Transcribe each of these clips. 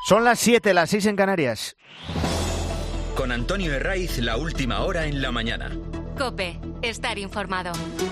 Son las 7, las 6 en Canarias. Con Antonio Herraiz, la última hora en la mañana. COPE, estar informado.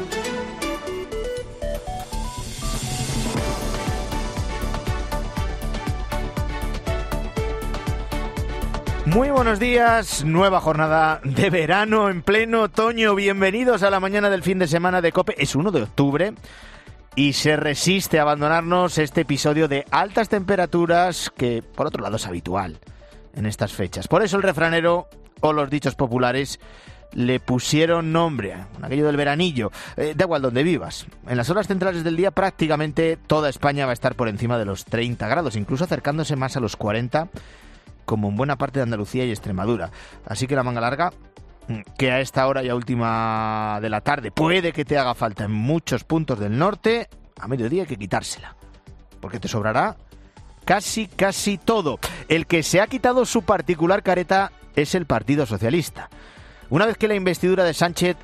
Muy buenos días, nueva jornada de verano en pleno otoño. Bienvenidos a la mañana del fin de semana de COPE. Es 1 de octubre y se resiste a abandonarnos este episodio de altas temperaturas que, por otro lado, es habitual en estas fechas. Por eso el refranero o los dichos populares le pusieron nombre, aquello del veranillo. Da igual donde vivas. En las horas centrales del día prácticamente toda España va a estar por encima de los 30 grados, incluso acercándose más a los 40, como en buena parte de Andalucía y Extremadura. Así que la manga larga, que a esta hora ya última de la tarde puede que te haga falta en muchos puntos del norte, a mediodía hay que quitársela, porque te sobrará casi todo. El que se ha quitado su particular careta es el Partido Socialista. Una vez que la investidura de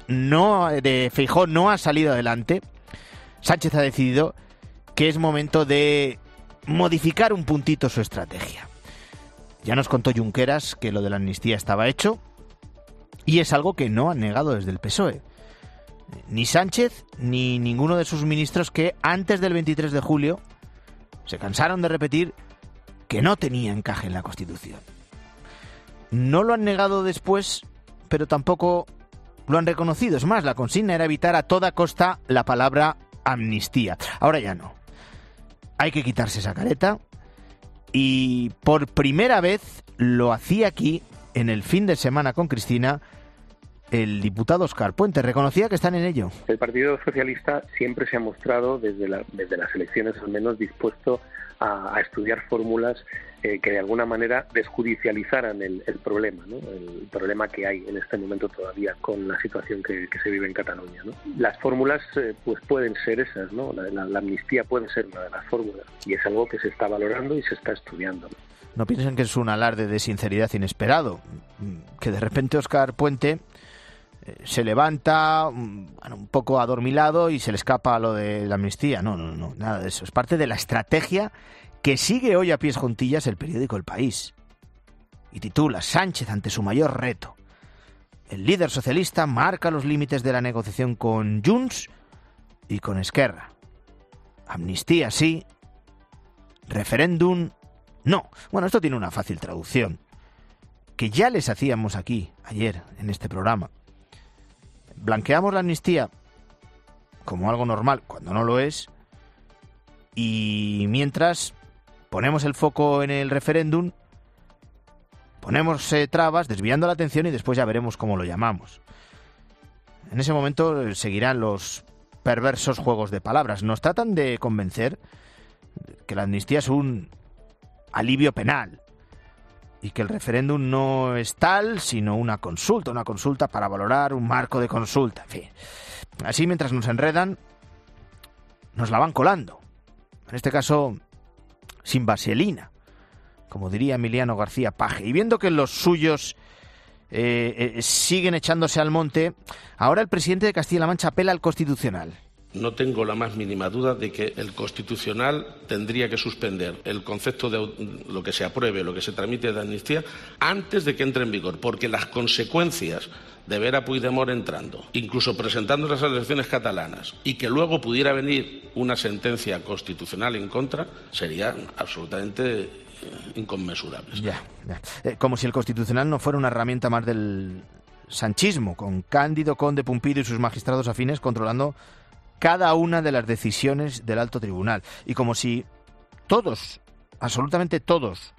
Feijóo no ha salido adelante, Sánchez ha decidido que es momento de modificar un puntito su estrategia. Ya nos contó Junqueras que lo de la amnistía estaba hecho y es algo que no han negado desde el PSOE. Ni Sánchez ni ninguno de sus ministros, que antes del 23 de julio se cansaron de repetir que no tenía encaje en la Constitución. No lo han negado después, pero tampoco lo han reconocido. Es más, la consigna era evitar a toda costa la palabra amnistía. Ahora ya no. Hay que quitarse esa careta. Y por primera vez lo hacía aquí, en el fin de semana con Cristina, el diputado Óscar Puente. Reconocía que están en ello. El Partido Socialista siempre se ha mostrado, desde las elecciones al menos, dispuesto a estudiar fórmulas que de alguna manera desjudicializaran el problema, ¿no? El problema que hay en este momento todavía con la situación que se vive en Cataluña, ¿no? Las fórmulas pues pueden ser esas, ¿no? La amnistía puede ser una de las fórmulas y es algo que se está valorando y se está estudiando. No piensen que es un alarde de sinceridad inesperado, que de repente Óscar Puente se levanta un poco adormilado y se le escapa lo de la amnistía. No, nada de eso. Es parte de la estrategia que sigue hoy a pies juntillas el periódico El País. Y titula: Sánchez ante su mayor reto. El líder socialista marca los límites de la negociación con Junts y con Esquerra. Amnistía sí, referéndum no. Bueno, esto tiene una fácil traducción, que ya les hacíamos aquí ayer en este programa. Blanqueamos la amnistía como algo normal cuando no lo es, y mientras ponemos el foco en el referéndum, ponemos trabas, desviando la atención, y después ya veremos cómo lo llamamos. En ese momento seguirán los perversos juegos de palabras. Nos tratan de convencer que la amnistía es un alivio penal y que el referéndum no es tal, sino una consulta para valorar un marco de consulta. En fin, así mientras nos enredan, nos la van colando. En este caso, sin vaselina, como diría Emiliano García Paje. Y viendo que los suyos siguen echándose al monte, ahora el presidente de Castilla-La Mancha apela al Constitucional. No tengo la más mínima duda de que el Constitucional tendría que suspender el concepto de lo que se apruebe, lo que se tramite de amnistía, antes de que entre en vigor, porque las consecuencias de ver a Puigdemont entrando, incluso presentando las elecciones catalanas, y que luego pudiera venir una sentencia constitucional en contra, serían absolutamente inconmensurables. Ya. Como si el Constitucional no fuera una herramienta más del sanchismo, con Cándido Conde Pumpido y sus magistrados afines controlando cada una de las decisiones del alto tribunal. Y como si todos, absolutamente todos,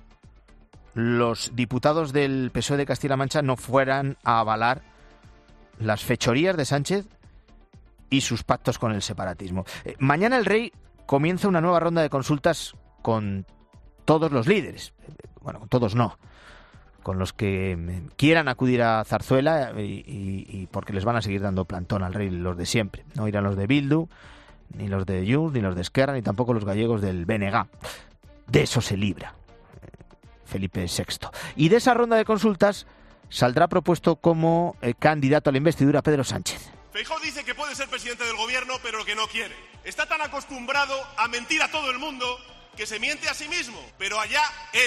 los diputados del PSOE de Castilla-La Mancha no fueran a avalar las fechorías de Sánchez y sus pactos con el separatismo. Mañana el Rey comienza una nueva ronda de consultas con todos los líderes. Bueno, con todos no. Con los que quieran acudir a Zarzuela y porque les van a seguir dando plantón al Rey los de siempre. No irán los de Bildu, ni los de Junts, ni los de Esquerra, ni tampoco los gallegos del BNG. De eso se libra Felipe VI. Y de esa ronda de consultas saldrá propuesto como candidato a la investidura Pedro Sánchez. Feijóo dice que puede ser presidente del gobierno, pero que no quiere. Está tan acostumbrado a mentir a todo el mundo que se miente a sí mismo, pero allá él.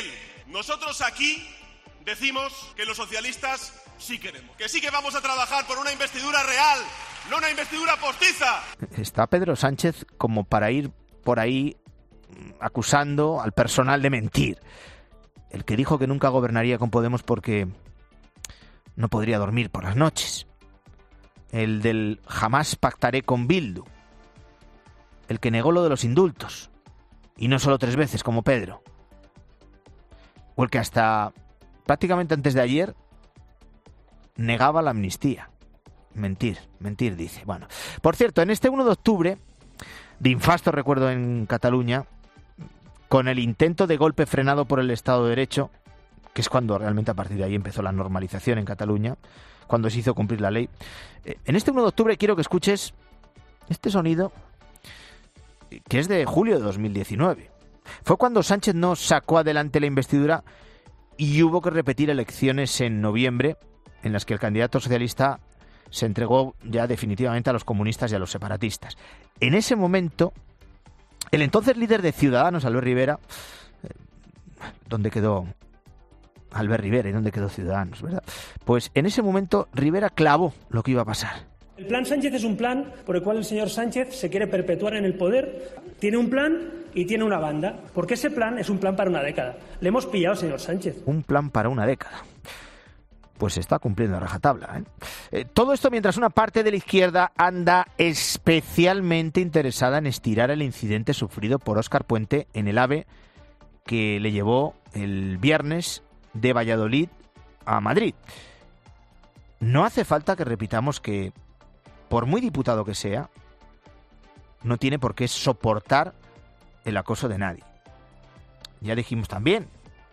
Nosotros aquí decimos que los socialistas sí queremos, que sí que vamos a trabajar por una investidura real, no una investidura postiza. Está Pedro Sánchez como para ir por ahí acusando al personal de mentir. El que dijo que nunca gobernaría con Podemos porque no podría dormir por las noches. El del jamás pactaré con Bildu. El que negó lo de los indultos. Y no solo 3 veces, como Pedro. O el que hasta prácticamente antes de ayer negaba la amnistía. Mentir, dice. Bueno, por cierto, en este 1 de octubre, de infasto recuerdo en Cataluña, con el intento de golpe frenado por el Estado de Derecho, que es cuando realmente a partir de ahí empezó la normalización en Cataluña, cuando se hizo cumplir la ley. En este 1 de octubre quiero que escuches este sonido, que es de julio de 2019. Fue cuando Sánchez no sacó adelante la investidura y hubo que repetir elecciones en noviembre, en las que el candidato socialista se entregó ya definitivamente a los comunistas y a los separatistas. En ese momento, el entonces líder de Ciudadanos, Albert Rivera, ¿dónde quedó Albert Rivera y dónde quedó Ciudadanos, verdad? Pues en ese momento Rivera clavó lo que iba a pasar. El plan Sánchez es un plan por el cual el señor Sánchez se quiere perpetuar en el poder. Tiene un plan y tiene una banda, porque ese plan es un plan para una década. Le hemos pillado, señor Sánchez. Un plan para una década. Pues se está cumpliendo a rajatabla, ¿eh? Todo esto mientras una parte de la izquierda anda especialmente interesada en estirar el incidente sufrido por Óscar Puente en el AVE que le llevó el viernes de Valladolid a Madrid. No hace falta que repitamos que, por muy diputado que sea, no tiene por qué soportar el acoso de nadie. Ya dijimos también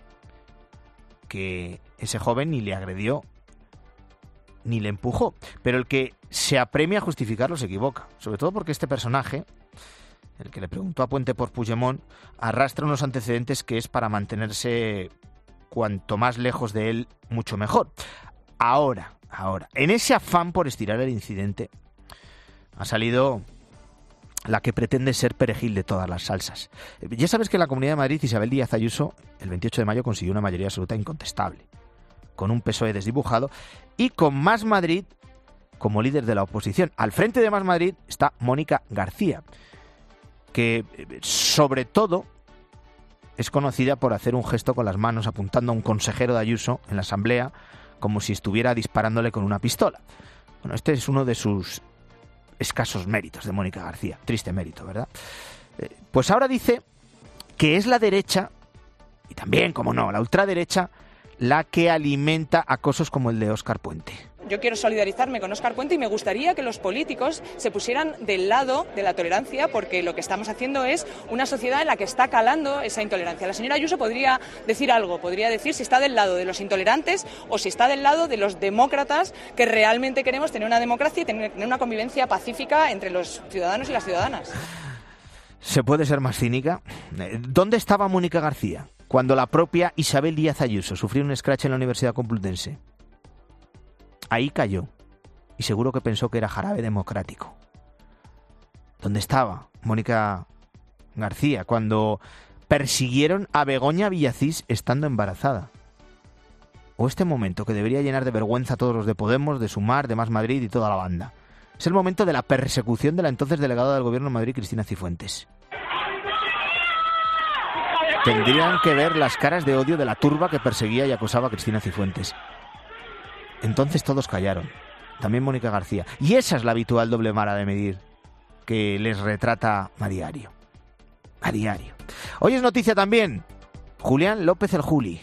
que ese joven ni le agredió ni le empujó, pero el que se apremia a justificarlo se equivoca, sobre todo porque este personaje, el que le preguntó a Puente por Puigdemont, arrastra unos antecedentes que es para mantenerse cuanto más lejos de él, mucho mejor. Ahora, en ese afán por estirar el incidente, ha salido la que pretende ser perejil de todas las salsas. Ya sabes que en la Comunidad de Madrid Isabel Díaz Ayuso el 28 de mayo consiguió una mayoría absoluta incontestable, con un PSOE desdibujado y con Más Madrid como líder de la oposición. Al frente de Más Madrid está Mónica García, que sobre todo es conocida por hacer un gesto con las manos apuntando a un consejero de Ayuso en la Asamblea como si estuviera disparándole con una pistola. Bueno, este es uno de sus escasos méritos de Mónica García. Triste mérito, ¿verdad? Pues ahora dice que es la derecha, y también, como no, la ultraderecha, la que alimenta acosos como el de Óscar Puente. Yo quiero solidarizarme con Óscar Puente y me gustaría que los políticos se pusieran del lado de la tolerancia, porque lo que estamos haciendo es una sociedad en la que está calando esa intolerancia. La señora Ayuso podría decir algo, podría decir si está del lado de los intolerantes o si está del lado de los demócratas que realmente queremos tener una democracia y tener una convivencia pacífica entre los ciudadanos y las ciudadanas. ¿Se puede ser más cínica? ¿Dónde estaba Mónica García cuando la propia Isabel Díaz Ayuso sufrió un escrache en la Universidad Complutense? Ahí cayó, y seguro que pensó que era jarabe democrático. ¿Dónde estaba Mónica García cuando persiguieron a Begoña Villacís estando embarazada? O este momento que debería llenar de vergüenza a todos los de Podemos, de Sumar, de Más Madrid y toda la banda. Es el momento de la persecución de la entonces delegada del Gobierno de Madrid, Cristina Cifuentes. Tendrían que ver las caras de odio de la turba que perseguía y acosaba a Cristina Cifuentes. Entonces todos callaron, también Mónica García. Y esa es la habitual doble vara de medir que les retrata a diario. A diario. Hoy es noticia también Julián López el Juli.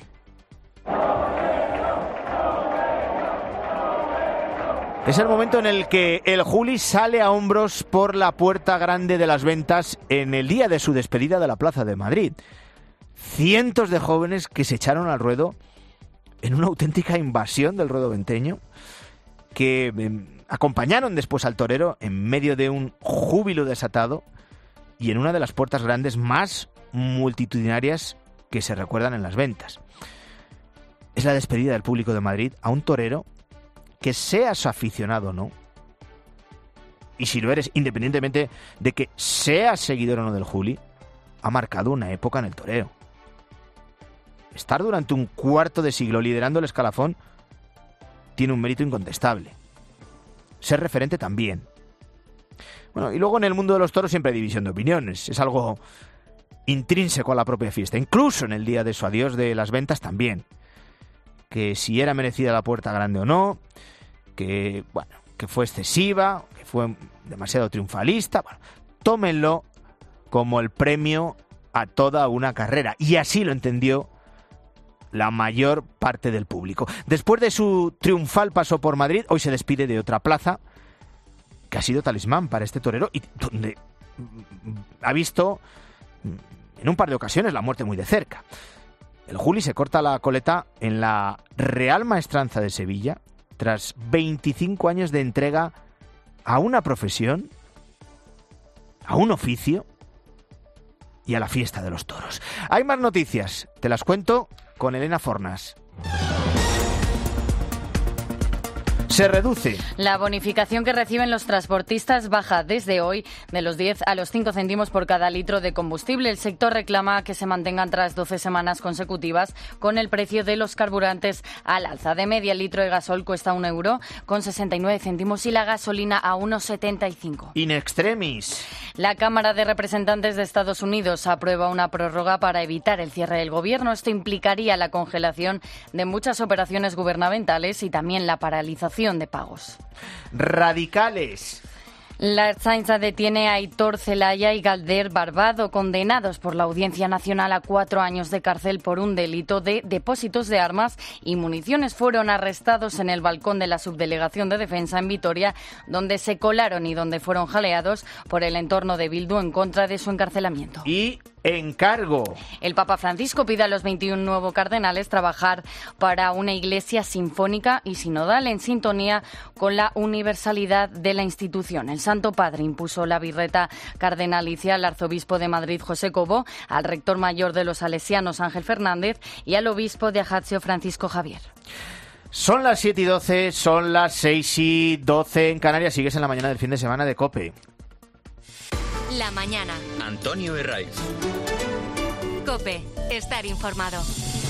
Es el momento en el que el Juli sale a hombros por la puerta grande de las ventas en el día de su despedida de la Plaza de Madrid. Cientos de jóvenes que se echaron al ruedo en una auténtica invasión del ruedo venteño, que acompañaron después al torero en medio de un júbilo desatado y en una de las puertas grandes más multitudinarias que se recuerdan en las ventas. Es la despedida del público de Madrid a un torero que, seas aficionado o no, y si lo eres independientemente de que seas seguidor o no del Juli, ha marcado una época en el toreo. estar durante un cuarto de siglo liderando el escalafón tiene un mérito incontestable. Ser referente también. Bueno, y luego en el mundo de los toros siempre hay división de opiniones. Es algo intrínseco a la propia fiesta. Incluso en el día de su adiós de las ventas también. Que si era merecida la puerta grande o no, que fue excesiva, que fue demasiado triunfalista. Bueno, tómenlo como el premio a toda una carrera. Y así lo entendió la mayor parte del público. Después de su triunfal paso por Madrid, hoy se despide de otra plaza que ha sido talismán para este torero y donde ha visto en un par de ocasiones la muerte muy de cerca. El Juli se corta la coleta en la Real Maestranza de Sevilla tras 25 años de entrega a una profesión, a un oficio y a la fiesta de los toros. Hay más noticias, te las cuento con Elena Fornas. Se reduce. La bonificación que reciben los transportistas baja desde hoy de los 10 a los 5 céntimos por cada litro de combustible. El sector reclama que se mantengan tras 12 semanas consecutivas con el precio de los carburantes al alza. De media, el litro de gasol cuesta 1,69 € y la gasolina a 1,75. In extremis. La Cámara de Representantes de Estados Unidos aprueba una prórroga para evitar el cierre del gobierno. Esto implicaría la congelación de muchas operaciones gubernamentales y también la paralización de pagos. Radicales. La Ertzaintza detiene a Aitor Zelaya y Galder Barbado, condenados por la Audiencia Nacional a 4 años de cárcel por un delito de depósitos de armas y municiones. Fueron arrestados en el balcón de la Subdelegación de Defensa en Vitoria, donde se colaron y donde fueron jaleados por el entorno de Bildu en contra de su encarcelamiento. Y encargo. El Papa Francisco pide a los 21 nuevos cardenales trabajar para una iglesia sinfónica y sinodal en sintonía con la universalidad de la institución. El Santo Padre impuso la birreta cardenalicia al arzobispo de Madrid, José Cobo, al rector mayor de los salesianos, Ángel Fernández, y al obispo de Ajaccio, Francisco Javier. Son las 7:12, son las 6:12 en Canarias. Sigues en la mañana del fin de semana de COPE. La mañana. Antonio Herraiz. COPE. Estar informado.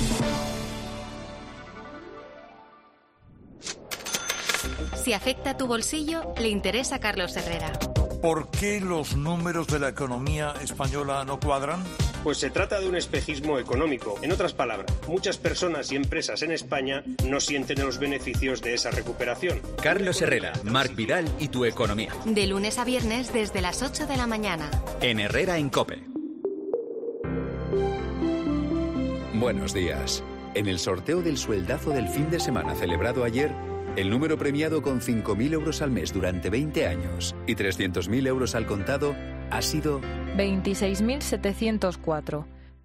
Si afecta tu bolsillo, le interesa a Carlos Herrera. ¿Por qué los números de la economía española no cuadran? Pues se trata de un espejismo económico. En otras palabras, muchas personas y empresas en España no sienten los beneficios de esa recuperación. Carlos Herrera, Marc Vidal y tu economía. De lunes a viernes desde las 8 de la mañana. En Herrera en COPE. Buenos días. En el sorteo del sueldazo del fin de semana celebrado ayer, el número premiado con 5.000 euros al mes durante 20 años y 300.000 euros al contado ha sido 26.704.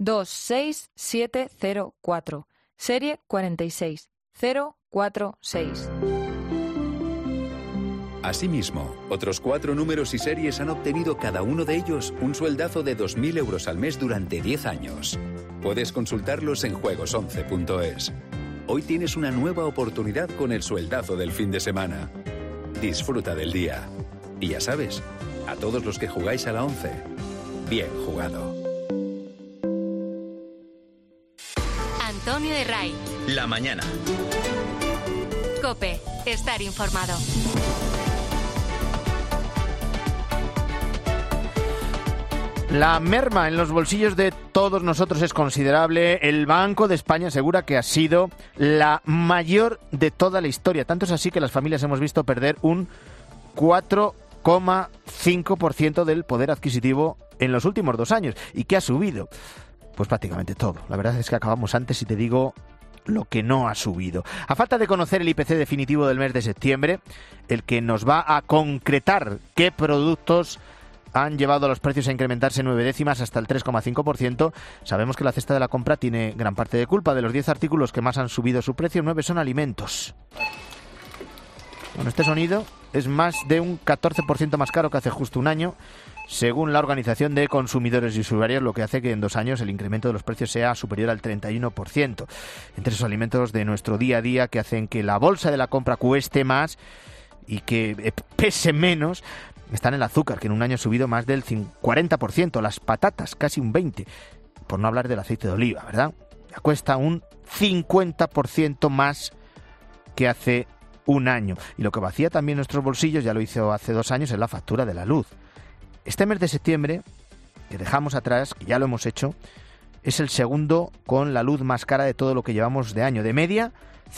26704. Serie 46046. Asimismo, otros 4 números y series han obtenido cada uno de ellos un sueldazo de 2.000 euros al mes durante 10 años. Puedes consultarlos en juegos11.es. Hoy tienes una nueva oportunidad con el sueldazo del fin de semana. Disfruta del día. Y ya sabes, a todos los que jugáis a la 11, bien jugado. Antonio Herraiz. La mañana. COPE. Estar informado. La merma en los bolsillos de todos nosotros es considerable. El Banco de España asegura que ha sido la mayor de toda la historia. Tanto es así que las familias hemos visto perder un 4,5% del poder adquisitivo en los últimos 2 años. ¿Y qué ha subido? Pues prácticamente todo. La verdad es que acabamos antes y te digo lo que no ha subido. A falta de conocer el IPC definitivo del mes de septiembre, el que nos va a concretar qué productos han llevado a los precios a incrementarse 9 décimas hasta el 3,5%. Sabemos que la cesta de la compra tiene gran parte de culpa. De los 10 artículos que más han subido su precio, 9 son alimentos. Bueno, este sonido es más de un 14% más caro que hace justo un año, según la Organización de Consumidores y Usuarios, lo que hace que en 2 años el incremento de los precios sea superior al 31%. Entre esos alimentos de nuestro día a día que hacen que la bolsa de la compra cueste más y que pese menos, están el azúcar, que en un año ha subido más del 40%, las patatas casi un 20%, por no hablar del aceite de oliva, ¿verdad? Ya cuesta un 50% más que hace un año. Y lo que vacía también nuestros bolsillos, ya lo hizo hace 2 años, es la factura de la luz. Este mes de septiembre, que dejamos atrás, que ya lo hemos hecho, es el segundo con la luz más cara de todo lo que llevamos de año. De media,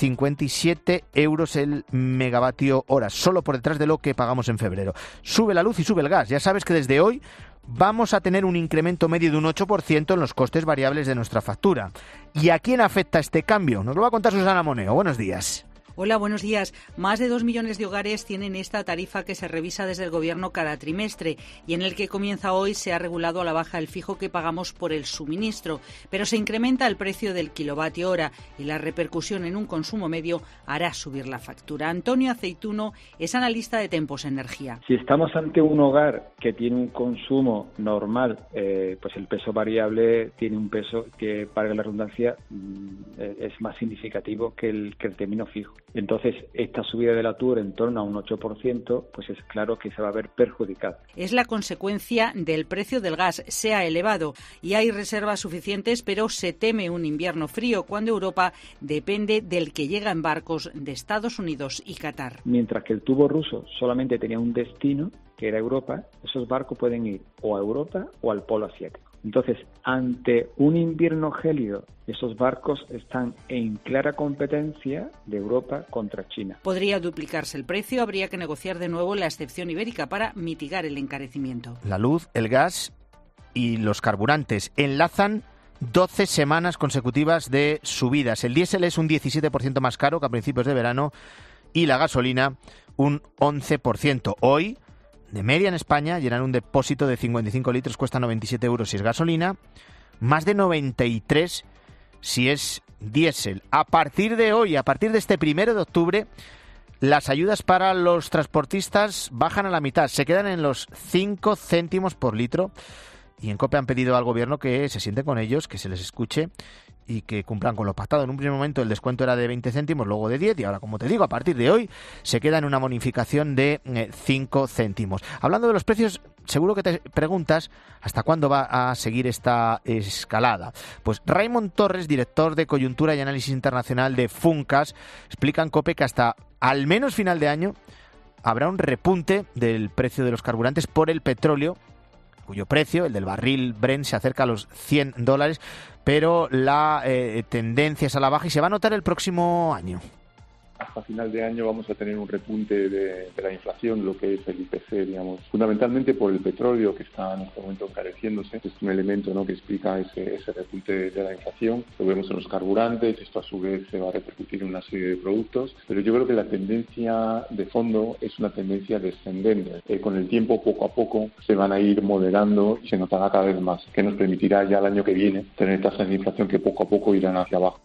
57 euros el megavatio hora, solo por detrás de lo que pagamos en febrero. Sube la luz y sube el gas. Ya sabes que desde hoy vamos a tener un incremento medio de un 8% en los costes variables de nuestra factura. ¿Y a quién afecta este cambio? Nos lo va a contar Susana Moneo. Buenos días. Hola, buenos días. Más de 2 millones de hogares tienen esta tarifa que se revisa desde el Gobierno cada trimestre y en el que comienza hoy se ha regulado a la baja el fijo que pagamos por el suministro, pero se incrementa el precio del kilovatio hora y la repercusión en un consumo medio hará subir la factura. Antonio Aceituno es analista de Tempos Energía. Si estamos ante un hogar que tiene un consumo normal, pues el peso variable tiene un peso que, para la redundancia, es más significativo que el término fijo. Entonces, esta subida de la TUR en torno a un 8%, pues es claro que se va a ver perjudicada. Es la consecuencia del precio del gas, sea elevado, y hay reservas suficientes, pero se teme un invierno frío cuando Europa depende del que llega en barcos de Estados Unidos y Qatar. Mientras que el tubo ruso solamente tenía un destino, que era Europa, esos barcos pueden ir o a Europa o al polo asiático. Entonces, ante un invierno gélido, esos barcos están en clara competencia de Europa contra China. Podría duplicarse el precio, habría que negociar de nuevo la excepción ibérica para mitigar el encarecimiento. La luz, el gas y los carburantes enlazan 12 semanas consecutivas de subidas. El diésel es un 17% más caro que a principios de verano y la gasolina un 11%. Hoy, de media en España, llenar un depósito de 55 litros cuesta 97 euros si es gasolina, más de 93 si es diésel. A partir de hoy, a partir de este 1 de octubre, las ayudas para los transportistas bajan a la mitad, se quedan en los 5 céntimos por litro. Y en COPE han pedido al gobierno que se siente con ellos, que se les escuche y que cumplan con lo pactado. En un primer momento el descuento era de 20 céntimos, luego de 10 y ahora, como te digo, a partir de hoy se queda en una bonificación de 5 céntimos. Hablando de los precios, seguro que te preguntas hasta cuándo va a seguir esta escalada. Pues Raymond Torres, director de Coyuntura y Análisis Internacional de Funcas, explica en COPE que hasta al menos final de año habrá un repunte del precio de los carburantes por el petróleo, cuyo precio, el del barril Brent, se acerca a los $100, pero la tendencia es a la baja y se va a notar el próximo año. Hasta final de año vamos a tener un repunte de la inflación, lo que es el IPC, digamos, fundamentalmente por el petróleo que está en este momento encareciéndose. Es un elemento, ¿no?, que explica ese repunte de la inflación. Lo vemos en los carburantes, esto a su vez se va a repercutir en una serie de productos, pero yo creo que la tendencia de fondo es una tendencia descendente. Con el tiempo, poco a poco, se van a ir moderando y se notará cada vez más, que nos permitirá ya el año que viene tener tasas de inflación que poco a poco irán hacia abajo.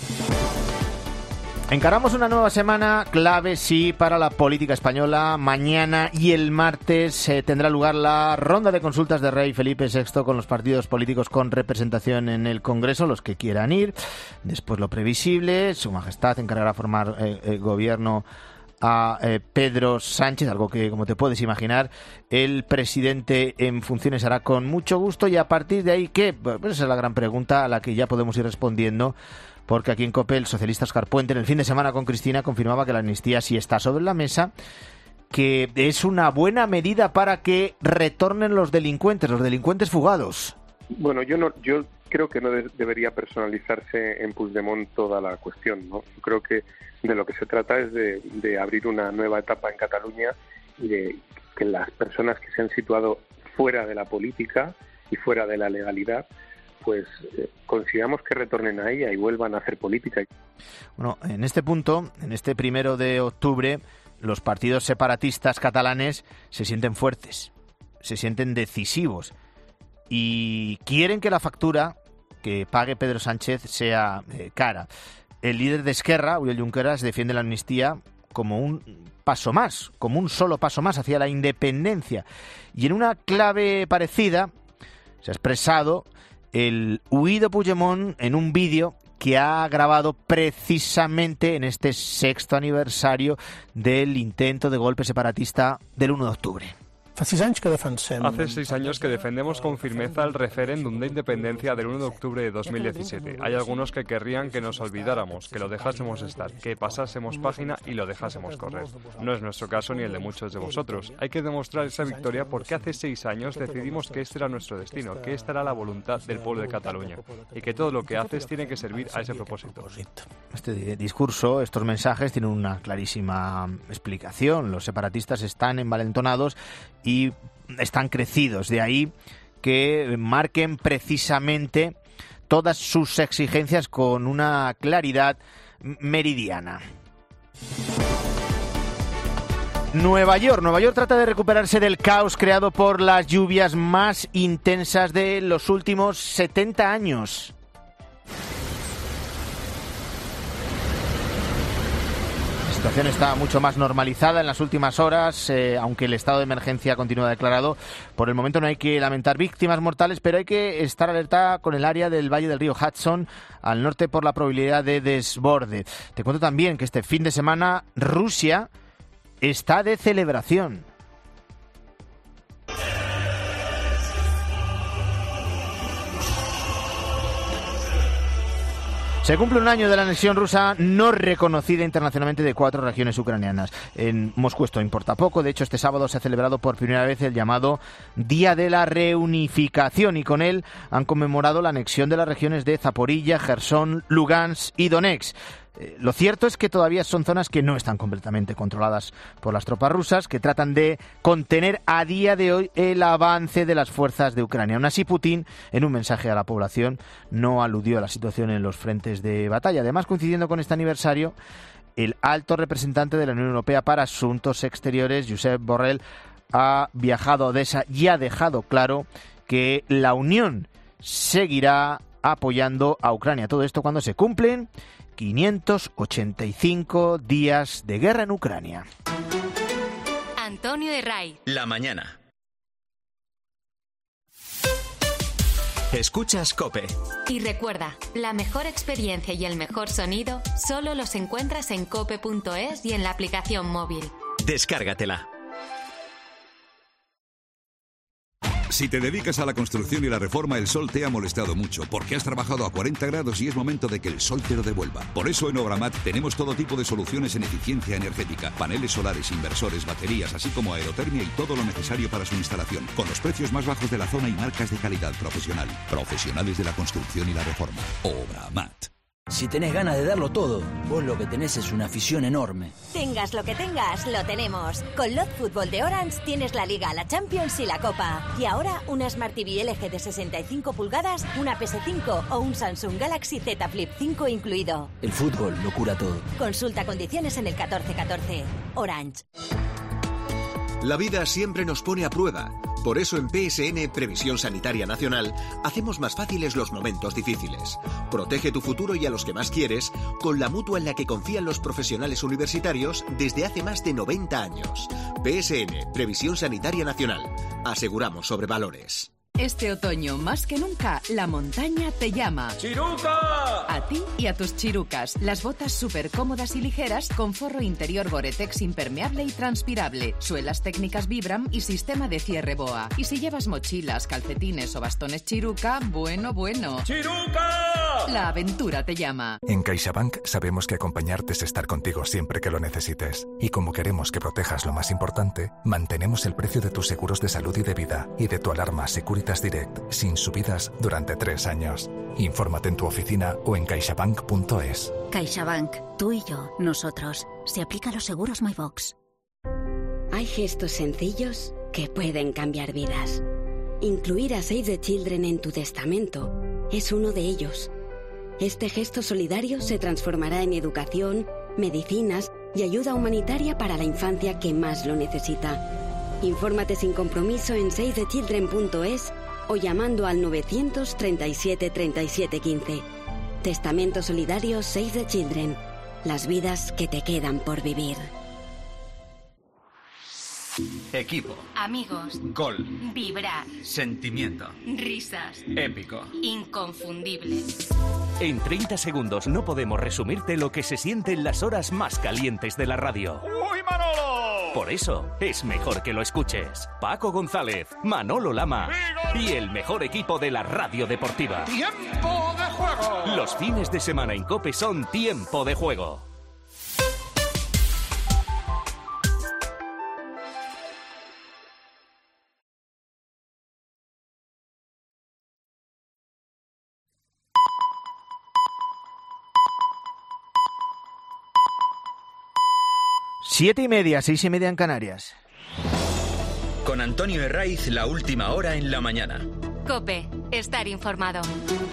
Encaramos una nueva semana clave, sí, para la política española. Mañana y el martes tendrá lugar la ronda de consultas de Rey Felipe VI con los partidos políticos con representación en el Congreso, los que quieran ir. Después, lo previsible, Su Majestad encargará formar gobierno a Pedro Sánchez, algo que, como te puedes imaginar, el presidente en funciones hará con mucho gusto. Y a partir de ahí, ¿qué? Pues esa es la gran pregunta a la que ya podemos ir respondiendo, porque aquí en COPE el socialista Óscar Puente en el fin de semana con Cristina confirmaba que la amnistía sí está sobre la mesa, que es una buena medida para que retornen los delincuentes fugados. Bueno, yo creo que no debería personalizarse en Puigdemont toda la cuestión, ¿no? Yo creo que de lo que se trata es de abrir una nueva etapa en Cataluña y de que las personas que se han situado fuera de la política y fuera de la legalidad, pues consigamos que retornen a ella y vuelvan a hacer política. Bueno, en este punto, en este 1 de octubre, los partidos separatistas catalanes se sienten fuertes, se sienten decisivos y quieren que la factura que pague Pedro Sánchez sea cara. El líder de Esquerra, Oriol Junqueras, defiende la amnistía como un paso más, como un solo paso más hacia la independencia. Y en una clave parecida se ha expresado el huido Puigdemont en un vídeo que ha grabado precisamente en este 6º aniversario del intento de golpe separatista del 1 de octubre. Hace 6 años que defendemos con firmeza el referéndum de independencia del 1 de octubre de 2017. Hay algunos que querrían que nos olvidáramos, que lo dejásemos estar, que pasásemos página y lo dejásemos correr. No es nuestro caso ni el de muchos de vosotros. Hay que demostrar esa victoria porque hace 6 años decidimos que este era nuestro destino, que esta era la voluntad del pueblo de Cataluña y que todo lo que haces tiene que servir a ese propósito. Este discurso, estos mensajes tienen una clarísima explicación. Los separatistas están envalentonados y están crecidos. De ahí que marquen precisamente todas sus exigencias con una claridad meridiana. Nueva York trata de recuperarse del caos creado por las lluvias más intensas de los últimos 70 años. La situación está mucho más normalizada en las últimas horas, aunque el estado de emergencia continúa declarado. Por el momento no hay que lamentar víctimas mortales, pero hay que estar alerta con el área del valle del río Hudson al norte por la probabilidad de desborde. Te cuento también que este fin de semana Rusia está de celebración. Se cumple un año de la anexión rusa no reconocida internacionalmente de 4 regiones ucranianas. En Moscú esto importa poco. De hecho, este sábado se ha celebrado por primera vez el llamado Día de la Reunificación y con él han conmemorado la anexión de las regiones de Zaporilla, Jersón, Lugansk y Donetsk. Lo cierto es que todavía son zonas que no están completamente controladas por las tropas rusas, que tratan de contener a día de hoy el avance de las fuerzas de Ucrania. Aún así, Putin, en un mensaje a la población, no aludió a la situación en los frentes de batalla. Además, coincidiendo con este aniversario, el alto representante de la Unión Europea para Asuntos Exteriores, Josep Borrell, ha viajado a Odessa y ha dejado claro que la Unión seguirá apoyando a Ucrania. Todo esto cuando se cumplen 585 días de guerra en Ucrania. Antonio Herray. La mañana. Escuchas COPE. Y recuerda, la mejor experiencia y el mejor sonido solo los encuentras en cope.es y en la aplicación móvil. Descárgatela. Si te dedicas a la construcción y la reforma, el sol te ha molestado mucho, porque has trabajado a 40 grados y es momento de que el sol te lo devuelva. Por eso en Obramat tenemos todo tipo de soluciones en eficiencia energética, paneles solares, inversores, baterías, así como aerotermia y todo lo necesario para su instalación, con los precios más bajos de la zona y marcas de calidad profesional. Profesionales de la construcción y la reforma. Obramat. Si tenés ganas de darlo todo, vos lo que tenés es una afición enorme. Tengas lo que tengas, lo tenemos. Con Lot Fútbol de Orange tienes la Liga, la Champions y la Copa. Y ahora una Smart TV LG de 65 pulgadas, una PS5 o un Samsung Galaxy Z Flip 5 incluido. El fútbol lo cura todo. Consulta condiciones en el 1414. Orange. La vida siempre nos pone a prueba. Por eso en PSN, Previsión Sanitaria Nacional, hacemos más fáciles los momentos difíciles. Protege tu futuro y a los que más quieres con la mutua en la que confían los profesionales universitarios desde hace más de 90 años. PSN, Previsión Sanitaria Nacional. Aseguramos sobre valores. Este otoño, más que nunca, la montaña te llama. ¡Chiruca! A ti y a tus chirucas. Las botas súper cómodas y ligeras con forro interior Gore-Tex impermeable y transpirable, suelas técnicas Vibram y sistema de cierre BOA. Y si llevas mochilas, calcetines o bastones Chiruca, bueno. ¡Chiruca! La aventura te llama. En CaixaBank sabemos que acompañarte es estar contigo siempre que lo necesites. Y como queremos que protejas lo más importante, mantenemos el precio de tus seguros de salud y de vida y de tu alarma Securitas Direct sin subidas durante 3 años. Infórmate en tu oficina o en caixabank.es. CaixaBank. Tú y yo. Nosotros. Se aplica a los seguros MyBox. Hay gestos sencillos que pueden cambiar vidas. Incluir a Save the Children en tu testamento es uno de ellos. Este gesto solidario se transformará en educación, medicinas y ayuda humanitaria para la infancia que más lo necesita. Infórmate sin compromiso en savethechildren.es o llamando al 937 37 15. Testamento solidario Save the Children. Las vidas que te quedan por vivir. Equipo. Amigos. Gol. Vibrar. Sentimiento. Risas. Épico. Inconfundible. En 30 segundos no podemos resumirte lo que se siente en las horas más calientes de la radio. ¡Uy, Manolo! Por eso es mejor que lo escuches. Paco González, Manolo Lama y el mejor equipo de la radio deportiva. ¡Tiempo de juego! Los fines de semana en COPE son Tiempo de Juego. Siete y media, 6:30 en Canarias. Con Antonio Herraiz, la última hora en la mañana. COPE, estar informado.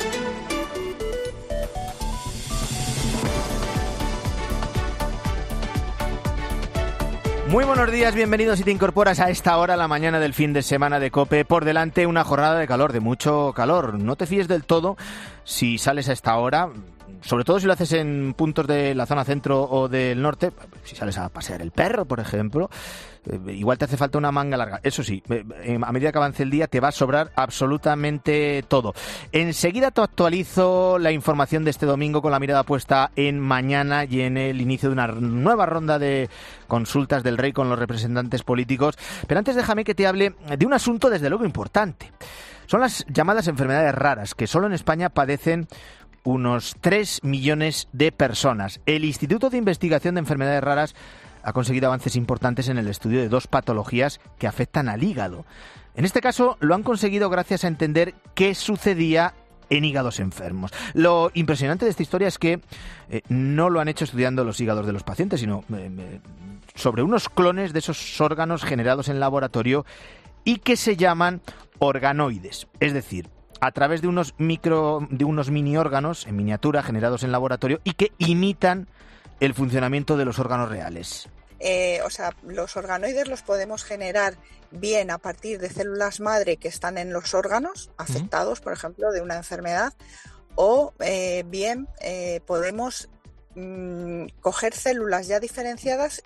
Muy buenos días, bienvenidos si te incorporas a esta hora, la mañana del fin de semana de COPE. Por delante una jornada de calor, de mucho calor. No te fíes del todo si sales a esta hora, sobre todo si lo haces en puntos de la zona centro o del norte. Si sales a pasear el perro, por ejemplo, igual te hace falta una manga larga. Eso sí, a medida que avance el día te va a sobrar absolutamente todo. Enseguida te actualizo la información de este domingo con la mirada puesta en mañana y en el inicio de una nueva ronda de consultas del Rey con los representantes políticos. Pero antes déjame que te hable de un asunto desde luego importante. Son las llamadas enfermedades raras, que solo en España padecen unos 3 millones de personas. El Instituto de Investigación de Enfermedades Raras ha conseguido avances importantes en el estudio de 2 patologías que afectan al hígado. En este caso lo han conseguido gracias a entender qué sucedía en hígados enfermos. Lo impresionante de esta historia es que no lo han hecho estudiando los hígados de los pacientes, sino sobre unos clones de esos órganos generados en laboratorio y que se llaman organoides, es decir, a través de unos mini órganos en miniatura generados en laboratorio y que imitan el funcionamiento de los órganos reales. Los organoides los podemos generar bien a partir de células madre que están en los órganos afectados, por ejemplo, de una enfermedad, o podemos coger células ya diferenciadas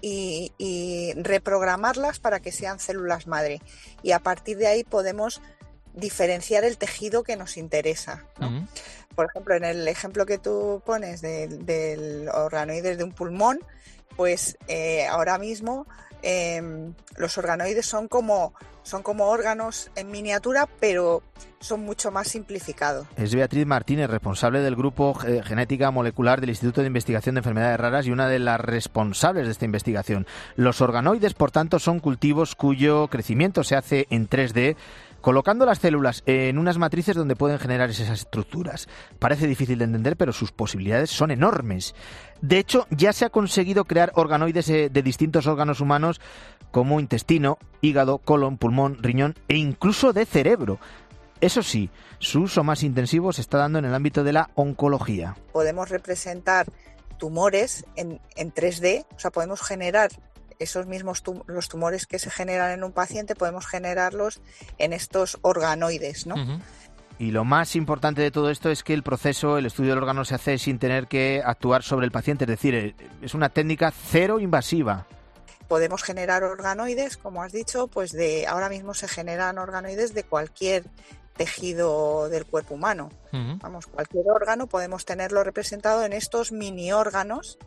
y reprogramarlas para que sean células madre. Y a partir de ahí podemos diferenciar el tejido que nos interesa, ¿no? Uh-huh. Por ejemplo, en el ejemplo que tú pones del organoides de un pulmón, pues ahora mismo los organoides son como órganos en miniatura, pero son mucho más simplificados. Es Beatriz Martínez, responsable del Grupo Genética Molecular del Instituto de Investigación de Enfermedades Raras y una de las responsables de esta investigación. Los organoides, por tanto, son cultivos cuyo crecimiento se hace en 3D, colocando las células en unas matrices donde pueden generar esas estructuras. Parece difícil de entender, pero sus posibilidades son enormes. De hecho, ya se ha conseguido crear organoides de distintos órganos humanos como intestino, hígado, colon, pulmón, riñón e incluso de cerebro. Eso sí, su uso más intensivo se está dando en el ámbito de la oncología. Podemos representar tumores en 3D, o sea, podemos generar esos mismos los tumores que se generan en un paciente, podemos generarlos en estos organoides, ¿no? Uh-huh. Y lo más importante de todo esto es que el estudio del órgano se hace sin tener que actuar sobre el paciente, es decir, es una técnica cero invasiva. Podemos generar organoides, como has dicho, pues ahora mismo se generan organoides de cualquier tejido del cuerpo humano. Uh-huh. Vamos, cualquier órgano podemos tenerlo representado en estos mini órganos